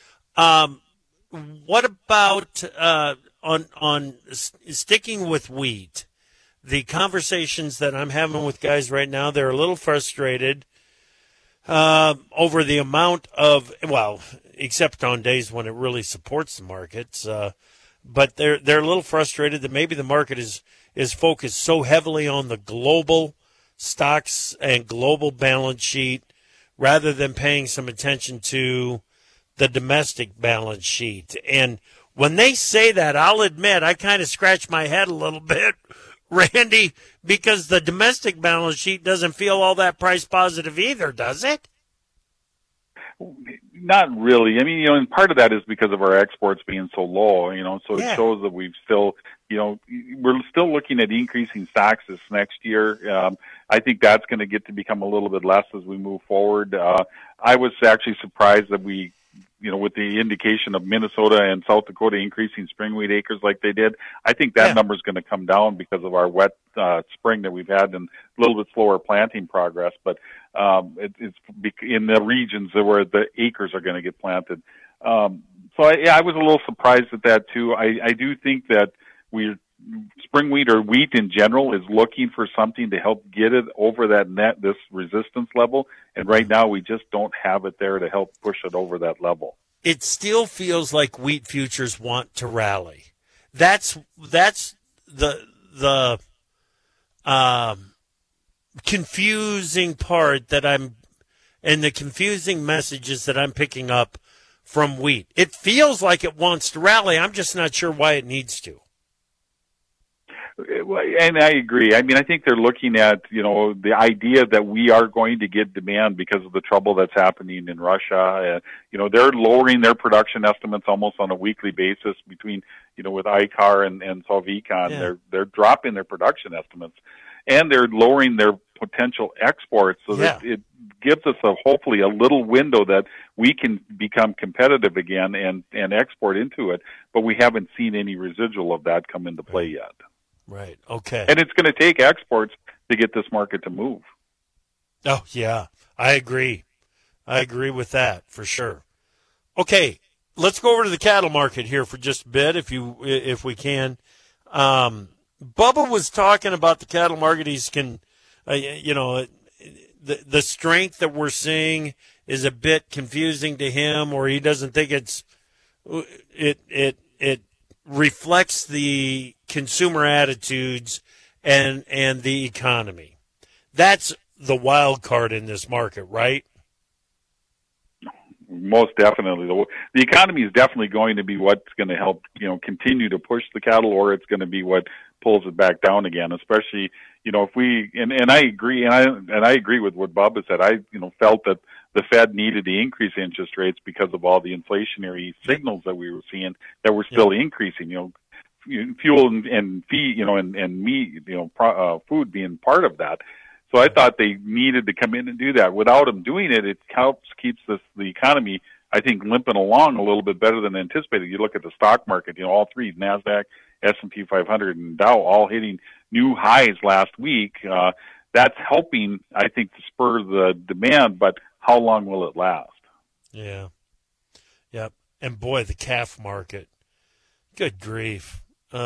Speaker 19: What about on sticking with wheat? The conversations that I'm having with guys right now, they're a little frustrated over the amount of, except on days when it really supports the markets, but they're a little frustrated that maybe the market is focused so heavily on the global stocks and global balance sheet rather than paying some attention to the domestic balance sheet. And when they say that, I'll admit I kind of scratch my head a little bit, Randy, because the domestic balance sheet doesn't feel all that price positive either, does it?
Speaker 3: Not really. I mean, and part of that is because of our exports being so low, so it shows that we've still, we're still looking at increasing stocks this next year. I think that's going to get to become a little bit less as we move forward. I was actually surprised that we, with the indication of Minnesota and South Dakota increasing spring wheat acres like they did, I think that number is going to come down because of our wet spring that we've had and a little bit slower planting progress. But it's in the regions where the acres are going to get planted. I was a little surprised at that too. I do think that spring wheat or wheat in general is looking for something to help get it over this resistance level. And right now we just don't have it there to help push it over that level.
Speaker 19: It still feels like wheat futures want to rally. That's the confusing part and the confusing messages that I'm picking up from wheat. It feels like it wants to rally. I'm just not sure why it needs to.
Speaker 3: And I agree. I mean, I think they're looking at, the idea that we are going to get demand because of the trouble that's happening in Russia. They're lowering their production estimates almost on a weekly basis between, with ICAR and Solvecon. Yeah. They're dropping their production estimates, and they're lowering their potential exports so that it gives us hopefully a little window that we can become competitive again and export into it. But we haven't seen any residual of that come into play yet.
Speaker 19: Right. Okay.
Speaker 3: And it's going to take exports to get this market to move.
Speaker 19: Oh, yeah. I agree. I agree with that for sure. Okay. Let's go over to the cattle market here for just a bit if we can. Bubba was talking about the cattle market. He's the strength that we're seeing is a bit confusing to him, or he doesn't think it reflects the consumer attitudes and the economy. That's the wild card in this market, right?
Speaker 3: Most definitely. The economy is definitely going to be what's going to help, continue to push the cattle, or it's going to be what pulls it back down again, especially, if we, and I agree, and I agree with what Bob has said. I, felt that the Fed needed to increase interest rates because of all the inflationary signals that we were seeing that were still increasing, fuel and feed, and meat, food being part of that. So I thought they needed to come in and do that. Without them doing it, it keeps the economy, I think, limping along a little bit better than anticipated. You look at the stock market, all three, NASDAQ, S&P 500, and Dow, all hitting new highs last week. That's helping, I think, to spur the demand, but how long will it last?
Speaker 19: Yeah. Yep. And boy, the calf market, good grief.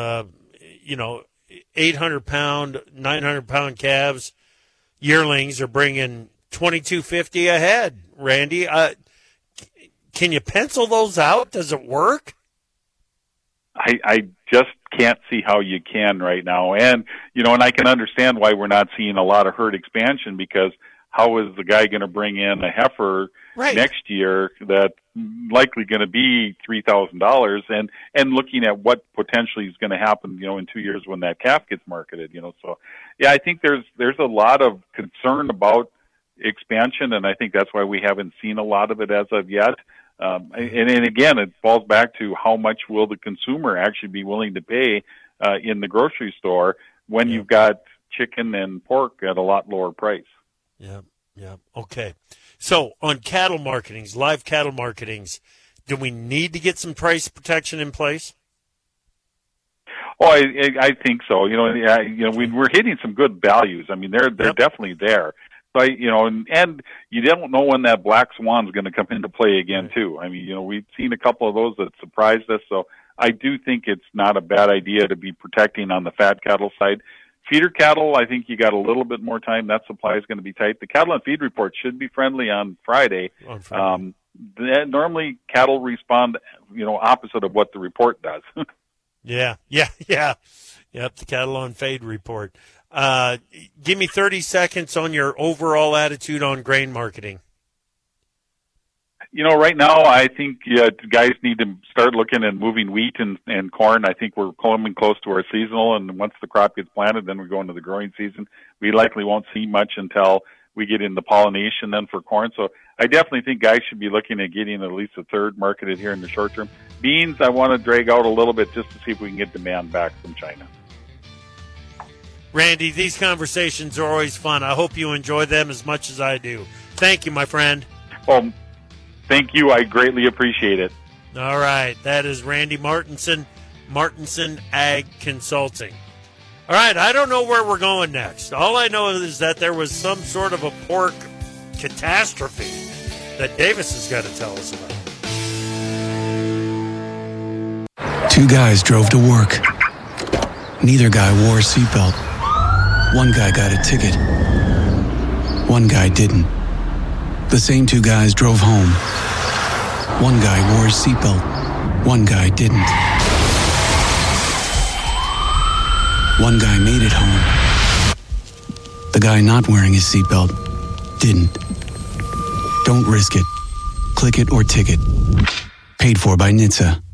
Speaker 19: 800-pound, 900-pound calves, yearlings are bringing $2,250 a head. Randy, can you pencil those out? Does it work?
Speaker 3: I just can't see how you can right now. And, and I can understand why we're not seeing a lot of herd expansion, because how is the guy going to bring in a heifer next year that's likely going to be $3,000 and looking at what potentially is going to happen, in 2 years when that calf gets marketed, So, yeah, I think there's a lot of concern about expansion, and I think that's why we haven't seen a lot of it as of yet. And again, it falls back to how much will the consumer actually be willing to pay in the grocery store when you've got chicken and pork at a lot lower price.
Speaker 19: Yeah. Okay. So on cattle marketings, live cattle marketings, do we need to get some price protection in place?
Speaker 3: Oh, I think so. We're hitting some good values. I mean, they're definitely there. So and you don't know when that black swan's going to come into play again, too. I mean, we've seen a couple of those that surprised us. So I do think it's not a bad idea to be protecting on the fat cattle side. Feeder cattle, I think you got a little bit more time. That supply is going to be tight. The cattle and feed report should be friendly on Friday. Normally, cattle respond, opposite of what the report does.
Speaker 19: Yeah. Yep, the cattle on feed report. Give me 30 seconds on your overall attitude on grain marketing.
Speaker 3: Right now, I think guys need to start looking at moving wheat and corn. I think we're coming close to our seasonal, and once the crop gets planted, then we go into the growing season. We likely won't see much until we get into pollination then for corn. So I definitely think guys should be looking at getting at least a third marketed here in the short term. Beans, I want to drag out a little bit just to see if we can get demand back from China.
Speaker 19: Randy, these conversations are always fun. I hope you enjoy them as much as I do. Thank you, my friend.
Speaker 3: Well, thank you. I greatly appreciate it.
Speaker 19: All right. That is Randy Martinson, Martinson Ag Consulting. All right. I don't know where we're going next. All I know is that there was some sort of a pork catastrophe that Davis has got to tell us about.
Speaker 9: Two guys drove to work. Neither guy wore a seatbelt. One guy got a ticket. One guy didn't. The same two guys drove home. One guy wore his seatbelt. One guy didn't. One guy made it home. The guy not wearing his seatbelt didn't. Don't risk it. Click it or ticket. Paid for by NHTSA.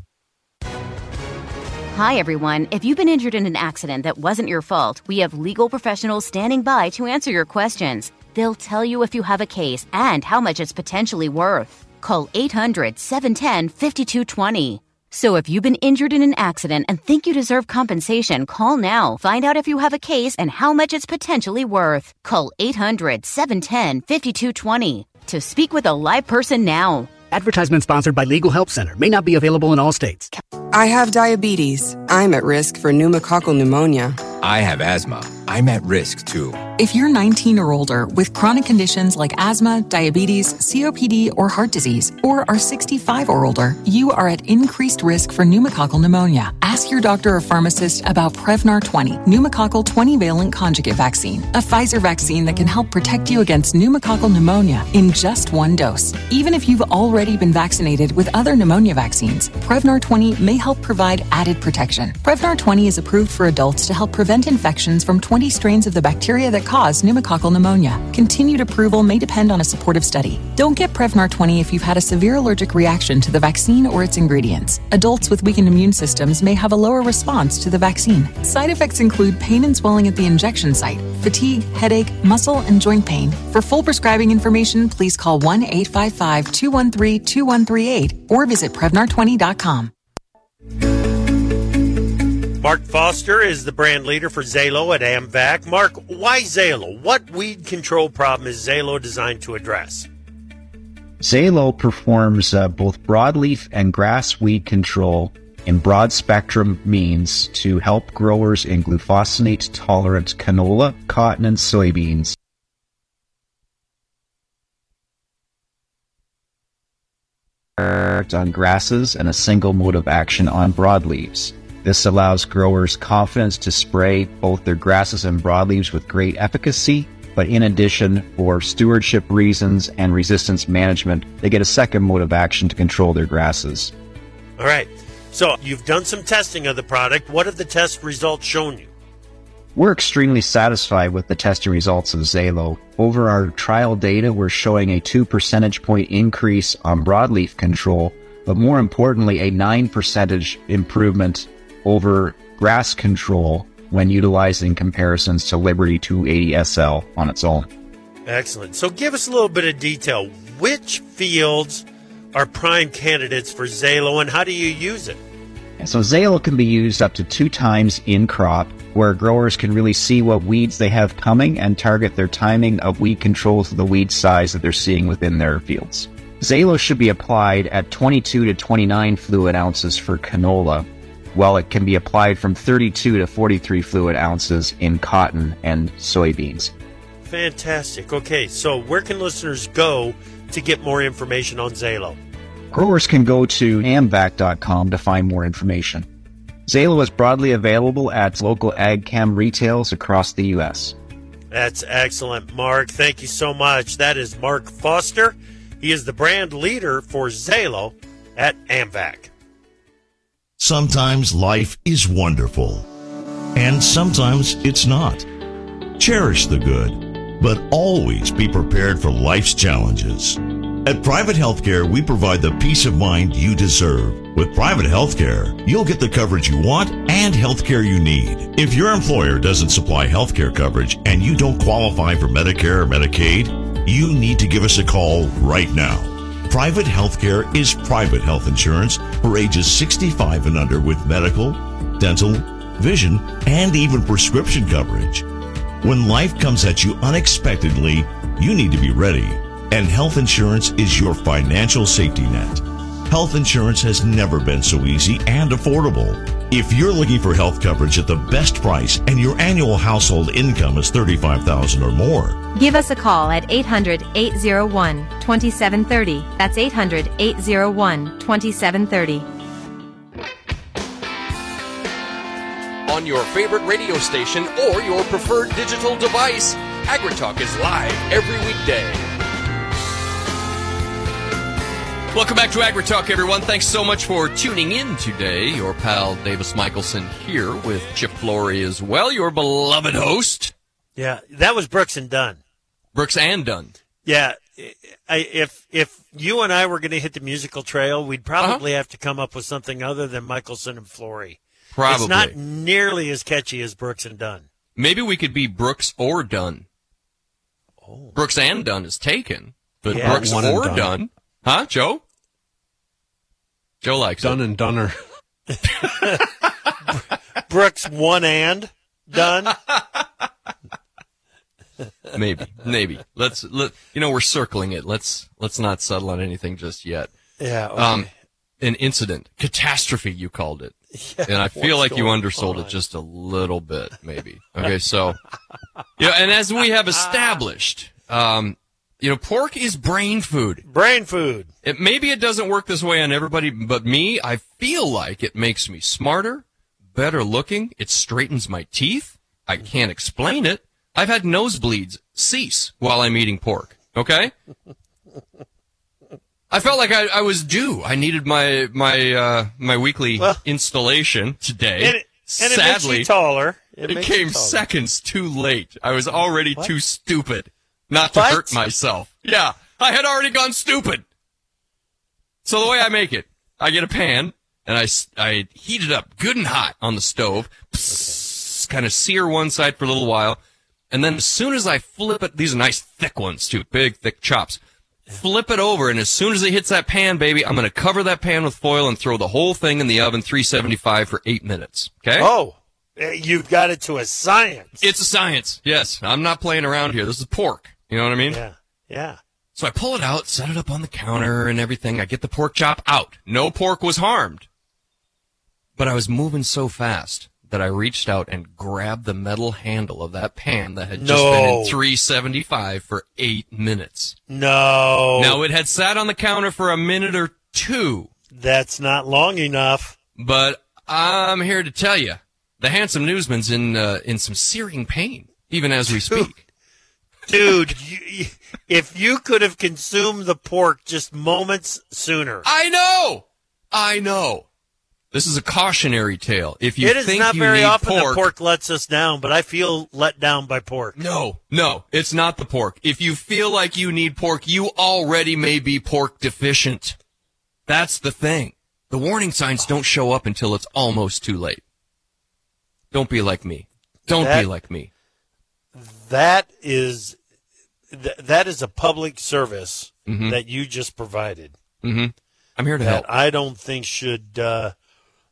Speaker 10: Hi, everyone. If you've been injured in an accident that wasn't your fault, we have legal professionals standing by to answer your questions. They'll tell you if you have a case and how much it's potentially worth. Call 800-710-5220. So if you've been injured in an accident and think you deserve compensation, call now. Find out if you have a case and how much it's potentially worth. Call 800-710-5220 to speak with a live person now.
Speaker 11: Advertisement sponsored by Legal Help Center. May not be available in all states.
Speaker 12: I have diabetes. I'm at risk for pneumococcal pneumonia.
Speaker 13: I have asthma. I'm at risk too.
Speaker 14: If you're 19 or older with chronic conditions like asthma, diabetes, COPD, or heart disease, or are 65 or older, you are at increased risk for pneumococcal pneumonia. Ask your doctor or pharmacist about Prevnar 20, pneumococcal 20-valent conjugate vaccine, a Pfizer vaccine that can help protect you against pneumococcal pneumonia in just one dose. Even if you've already been vaccinated with other pneumonia vaccines, Prevnar 20 may help provide added protection. Prevnar 20 is approved for adults to help prevent infections from 20 strains of the bacteria that cause pneumococcal pneumonia. Continued approval may depend on a supportive study. Don't get Prevnar 20 if you've had a severe allergic reaction to the vaccine or its ingredients. Adults with weakened immune systems may have a lower response to the vaccine. Side effects include pain and swelling at the injection site, fatigue, headache, muscle, and joint pain. For full prescribing information, please call 1-855-213-2138 or visit Prevnar20.com.
Speaker 19: Mark Foster is the brand leader for Zalo at AMVAC. Mark, why Zalo? What weed control problem is Zalo designed to address?
Speaker 15: Zalo performs both broadleaf and grass weed control in broad-spectrum means to help growers in glufosinate-tolerant canola, cotton, and soybeans. On grasses and a single mode of action on broadleaves. This allows growers confidence to spray both their grasses and broadleaves with great efficacy, but in addition, for stewardship reasons and resistance management, they get a second mode of action to control their grasses.
Speaker 19: All right. So you've done some testing of the product. What have the test results shown you?
Speaker 15: We're extremely satisfied with the testing results of Zalo. Over our trial data, we're showing a 2 percentage point increase on broadleaf control, but more importantly, a 9% improvement over grass control when utilizing comparisons to Liberty 280 SL on its own.
Speaker 19: Excellent. So give us a little bit of detail. Which fields are prime candidates for Zalo, and how do you use it?
Speaker 15: So Zalo can be used up to 2 times in crop, where growers can really see what weeds they have coming and target their timing of weed control to the weed size that they're seeing within their fields. Zalo should be applied at 22 to 29 fluid ounces for canola, while it can be applied from 32 to 43 fluid ounces in cotton and soybeans.
Speaker 19: Fantastic. Okay, so where can listeners go to get more information on Zalo?
Speaker 15: Growers can go to amvac.com to find more information. Zalo is broadly available at local AgChem retails across the U.S.
Speaker 19: That's excellent, Mark. Thank you so much. That is Mark Foster. He is the brand leader for Zalo at AMVAC.
Speaker 1: Sometimes life is wonderful, and sometimes it's not. Cherish the good, but always be prepared for life's challenges. At Private Healthcare, we provide the peace of mind you deserve. With Private Healthcare, you'll get the coverage you want and healthcare you need. If your employer doesn't supply healthcare coverage and you don't qualify for Medicare or Medicaid, you need to give us a call right now. Private Healthcare is private health insurance for ages 65 and under with medical, dental, vision, and even prescription coverage. When life comes at you unexpectedly, you need to be ready. And health insurance is your financial safety net. Health insurance has never been so easy and affordable. If you're looking for health coverage at the best price and your annual household income is $35,000 or more,
Speaker 16: give us a call at 800-801-2730. That's 800-801-2730.
Speaker 20: On your favorite radio station or your preferred digital device, AgriTalk is live every weekday. Welcome back to AgriTalk, everyone. Thanks so much for tuning in today. Your pal Davis Michelson here with Chip Flory as well, your beloved host.
Speaker 19: Yeah, that was Brooks and Dunn.
Speaker 20: Brooks and Dunn.
Speaker 19: Yeah, if you and I were going to hit the musical trail, we'd probably have to come up with something other than Michelson and Flory.
Speaker 20: Probably.
Speaker 19: It's not nearly as catchy as Brooks and Dunn.
Speaker 20: Maybe we could be Brooks or Dunn.
Speaker 19: Oh.
Speaker 20: Brooks and Dunn is taken, but
Speaker 19: Yeah.
Speaker 20: Brooks
Speaker 21: One and
Speaker 20: or
Speaker 21: done.
Speaker 20: Dunn. Huh, Joe? Joe likes
Speaker 21: Dunn
Speaker 20: it.
Speaker 21: and Dunner.
Speaker 19: Brooks one and Dunn.
Speaker 20: Maybe. We're circling it. Let's not settle on anything just yet.
Speaker 19: Yeah. Okay.
Speaker 20: An incident, catastrophe, you called it,
Speaker 19: Yeah,
Speaker 20: and I feel
Speaker 19: what's
Speaker 20: like you
Speaker 19: going
Speaker 20: undersold
Speaker 19: on?
Speaker 20: it just a little bit, maybe. Okay, so and as we have established, pork is brain food.
Speaker 19: Brain food.
Speaker 20: Maybe it doesn't work this way on everybody, but me, I feel like it makes me smarter, better looking. It straightens my teeth. I can't explain it. I've had nosebleeds cease while I'm eating pork. Okay. I felt like I was due. I needed my weekly installation today.
Speaker 19: And it
Speaker 20: Sadly,
Speaker 19: makes you taller.
Speaker 20: it
Speaker 19: makes you
Speaker 20: came
Speaker 19: taller.
Speaker 20: seconds too late. I was already too stupid not to
Speaker 19: What?
Speaker 20: hurt myself. Yeah, I had already gone stupid. So the way I make it, I get a pan and I heat it up good and hot on the stove, kind of sear one side for a little while, and then as soon as I flip it, these are nice thick ones too, big thick chops. Flip it over, and as soon as it hits that pan, baby, I'm going to cover that pan with foil and throw the whole thing in the oven, 375 for 8 minutes. Okay?
Speaker 19: Oh, you've got it to a science.
Speaker 20: It's a science. Yes, I'm not playing around here. This is pork. You know what I mean?
Speaker 19: Yeah.
Speaker 20: So I pull it out, set it up on the counter and everything. I get the pork chop out. No pork was harmed. But I was moving so fast that I reached out and grabbed the metal handle of that pan that had just been in 375 for 8 minutes.
Speaker 19: No.
Speaker 20: Now, it had sat on the counter for a minute or two.
Speaker 19: That's not long enough.
Speaker 20: But I'm here to tell you, the handsome newsman's in some searing pain, even as we speak.
Speaker 19: Dude, if you could have consumed the pork just moments sooner.
Speaker 20: I know. This is a cautionary tale. If you
Speaker 19: It is
Speaker 20: think
Speaker 19: not
Speaker 20: you
Speaker 19: very
Speaker 20: need
Speaker 19: often
Speaker 20: pork,
Speaker 19: that pork lets us down, but I feel let down by pork.
Speaker 20: No, it's not the pork. If you feel like you need pork, you already may be pork deficient. That's the thing. The warning signs don't show up until it's almost too late. Don't be like me. Don't be like me.
Speaker 19: That is a public service that you just provided.
Speaker 20: Mm-hmm. I'm here to help.
Speaker 19: I don't think should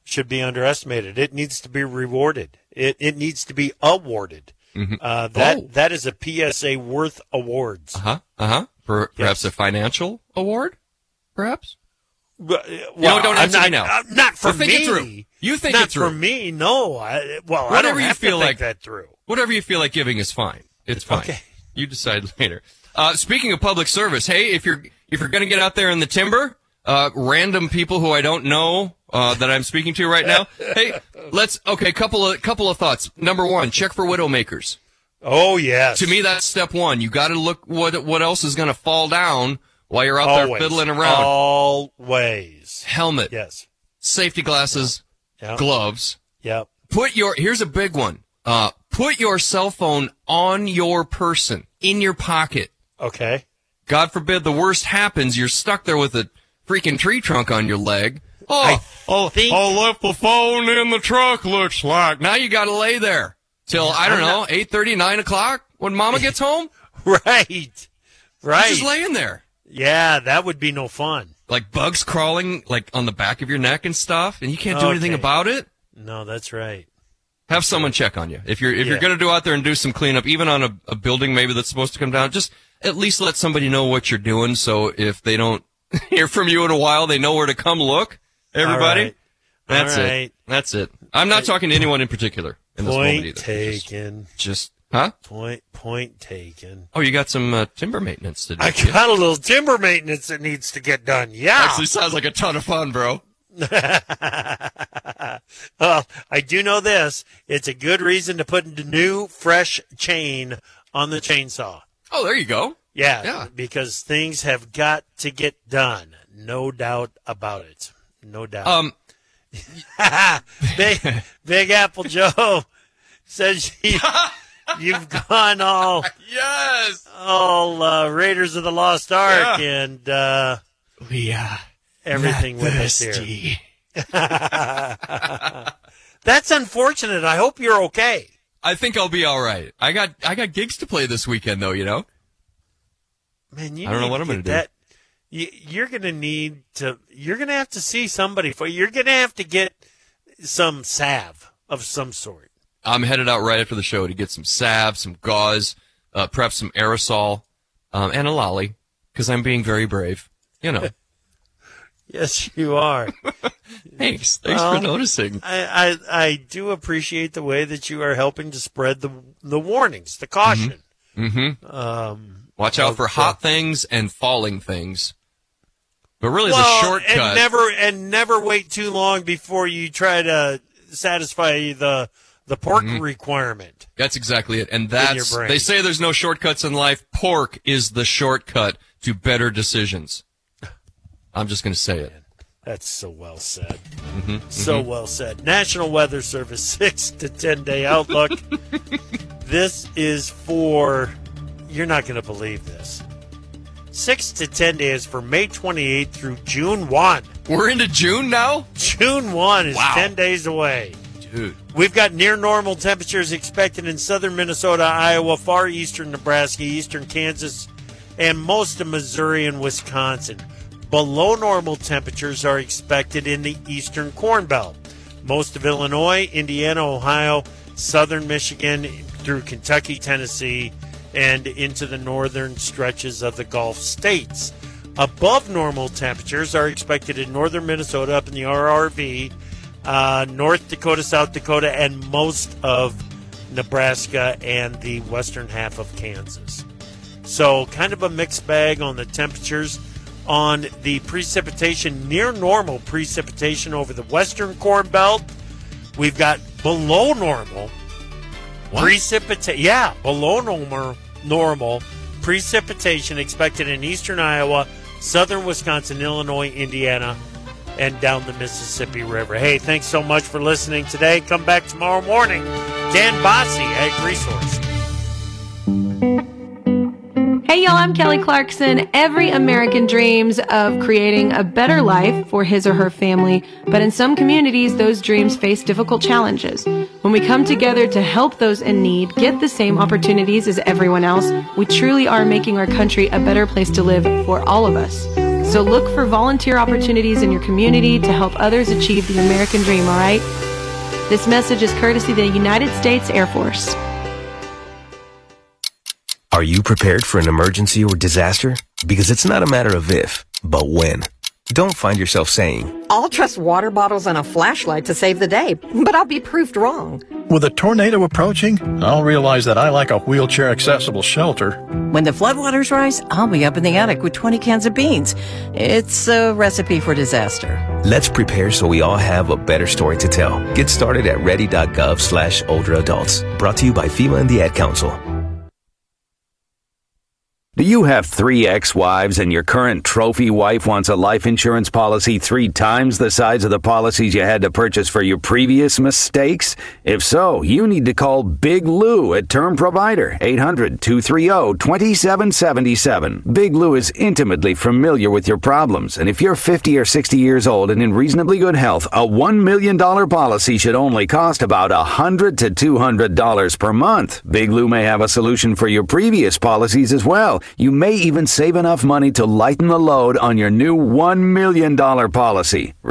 Speaker 19: should be underestimated. It needs to be rewarded. It needs to be awarded. That is a PSA worth awards.
Speaker 20: Perhaps a financial award? Perhaps?
Speaker 19: Well,
Speaker 20: don't answer me now.
Speaker 19: Not for
Speaker 20: think
Speaker 19: me.
Speaker 20: it through. You think
Speaker 19: not
Speaker 20: it through.
Speaker 19: For me, no.
Speaker 20: Whatever
Speaker 19: I don't
Speaker 20: you
Speaker 19: have
Speaker 20: feel
Speaker 19: to
Speaker 20: like
Speaker 19: think that through.
Speaker 20: Whatever you feel like giving is fine. It's fine.
Speaker 19: Okay.
Speaker 20: You decide later. Speaking of public service, hey, if you're going to get out there in the timber, random people who I don't know that I'm speaking to right now, hey, couple of thoughts. Number one, check for widowmakers.
Speaker 19: Oh yes.
Speaker 20: To me, that's step one. You got to look what else is going to fall down while you're out there fiddling around.
Speaker 19: Always.
Speaker 20: Helmet.
Speaker 19: Yes.
Speaker 20: Safety glasses.
Speaker 19: Yep.
Speaker 20: Gloves.
Speaker 19: Yep.
Speaker 20: Here's a big one. Put your cell phone on your person, in your pocket.
Speaker 19: Okay.
Speaker 20: God forbid the worst happens, you're stuck there with a freaking tree trunk on your leg. I left the phone in the truck, looks like. Now you got to lay there till, 8:30, 9 o'clock when Mama gets home?
Speaker 19: Right.
Speaker 20: You're just laying there.
Speaker 19: Yeah, that would be no fun.
Speaker 20: Like bugs crawling like on the back of your neck and stuff, and you can't do anything about it?
Speaker 19: No, that's right.
Speaker 20: Have someone check on you. If you're going to go out there and do some cleanup, even on a building maybe that's supposed to come down, just at least let somebody know what you're doing, so if they don't hear from you in a while, they know where to come look. Everybody? That's it. That's it. I'm not talking to anyone in particular in this moment either.
Speaker 19: Point taken.
Speaker 20: Just huh?
Speaker 19: Point taken.
Speaker 20: Oh, you got some timber maintenance to do.
Speaker 19: I got a little timber maintenance that needs to get done. Yeah.
Speaker 20: Actually sounds like a ton of fun, bro.
Speaker 19: Well, I do know this. It's a good reason to put a new, fresh chain on the chainsaw.
Speaker 20: Oh, there you go.
Speaker 19: Yeah. Because things have got to get done. No doubt about it. No doubt. Big Apple Joe says you've gone all Raiders of the Lost Ark and
Speaker 20: we are
Speaker 19: everything with us here. That's unfortunate. I hope you're okay.
Speaker 20: I think I'll be all right. I got gigs to play this weekend though, you know.
Speaker 19: Man,
Speaker 20: I don't know what I'm going to do.
Speaker 19: You're going to have to see somebody you're going to have to get some salve of some sort.
Speaker 20: I'm headed out right after the show to get some salve, some gauze, perhaps some aerosol, and a lolly, because I'm being very brave, you know.
Speaker 19: Yes, you are.
Speaker 20: Thanks for noticing.
Speaker 19: I do appreciate the way that you are helping to spread the warnings, the caution.
Speaker 20: Mm-hmm. Watch out for hot things and falling things. But really, the shortcut.
Speaker 19: And never wait too long before you try to satisfy the pork requirement.
Speaker 20: That's exactly it. And they say there's no shortcuts in life. Pork is the shortcut to better decisions. I'm just going to say it.
Speaker 19: That's so well said. So well said. National Weather Service 6 to 10 day outlook. This is for, you're not going to believe this. 6 to 10 days for May 28th through June 1.
Speaker 20: We're into June now?
Speaker 19: June 1 is 10 days away.
Speaker 20: Dude.
Speaker 19: We've got near normal temperatures expected in southern Minnesota, Iowa, far eastern Nebraska, eastern Kansas, and most of Missouri and Wisconsin. Below normal temperatures are expected in the eastern Corn Belt. Most of Illinois, Indiana, Ohio, southern Michigan, through Kentucky, Tennessee, and into the northern stretches of the Gulf states. Above normal temperatures are expected in northern Minnesota, up in the RRV, North Dakota, South Dakota, and most of Nebraska and the western half of Kansas. So kind of a mixed bag on the temperatures. On the precipitation, near normal precipitation over the western Corn Belt, we've got below normal precipitation. Yeah, below normal precipitation expected in eastern Iowa, southern Wisconsin, Illinois, Indiana, and down the Mississippi River. Hey, thanks so much for listening today. Come back tomorrow morning. Dan Bosse, Ag Resource.
Speaker 21: Hey y'all, I'm Kelly Clarkson. Every American dreams of creating a better life for his or her family, but in some communities, those dreams face difficult challenges. When we come together to help those in need get the same opportunities as everyone else, we truly are making our country a better place to live for all of us. So look for volunteer opportunities in your community to help others achieve the American dream, all right? This message is courtesy of the United States Air Force.
Speaker 2: Are you prepared for an emergency or disaster? Because it's not a matter of if, but when. Don't find yourself saying,
Speaker 22: I'll trust water bottles and a flashlight to save the day, but I'll be proved wrong.
Speaker 23: With a tornado approaching, I'll realize that I lack a wheelchair-accessible shelter.
Speaker 24: When the floodwaters rise, I'll be up in the attic with 20 cans of beans. It's a recipe for disaster.
Speaker 2: Let's prepare so we all have a better story to tell. Get started at ready.gov/older adults. Brought to you by FEMA and the Ad Council.
Speaker 25: Do you have 3 ex-wives and your current trophy wife wants a life insurance policy 3 times the size of the policies you had to purchase for your previous mistakes? If so, you need to call Big Lou at Term Provider, 800-230-2777. Big Lou is intimately familiar with your problems, and if you're 50 or 60 years old and in reasonably good health, a $1 million policy should only cost about $100 to $200 per month. Big Lou may have a solution for your previous policies as well. You may even save enough money to lighten the load on your new $1 million policy.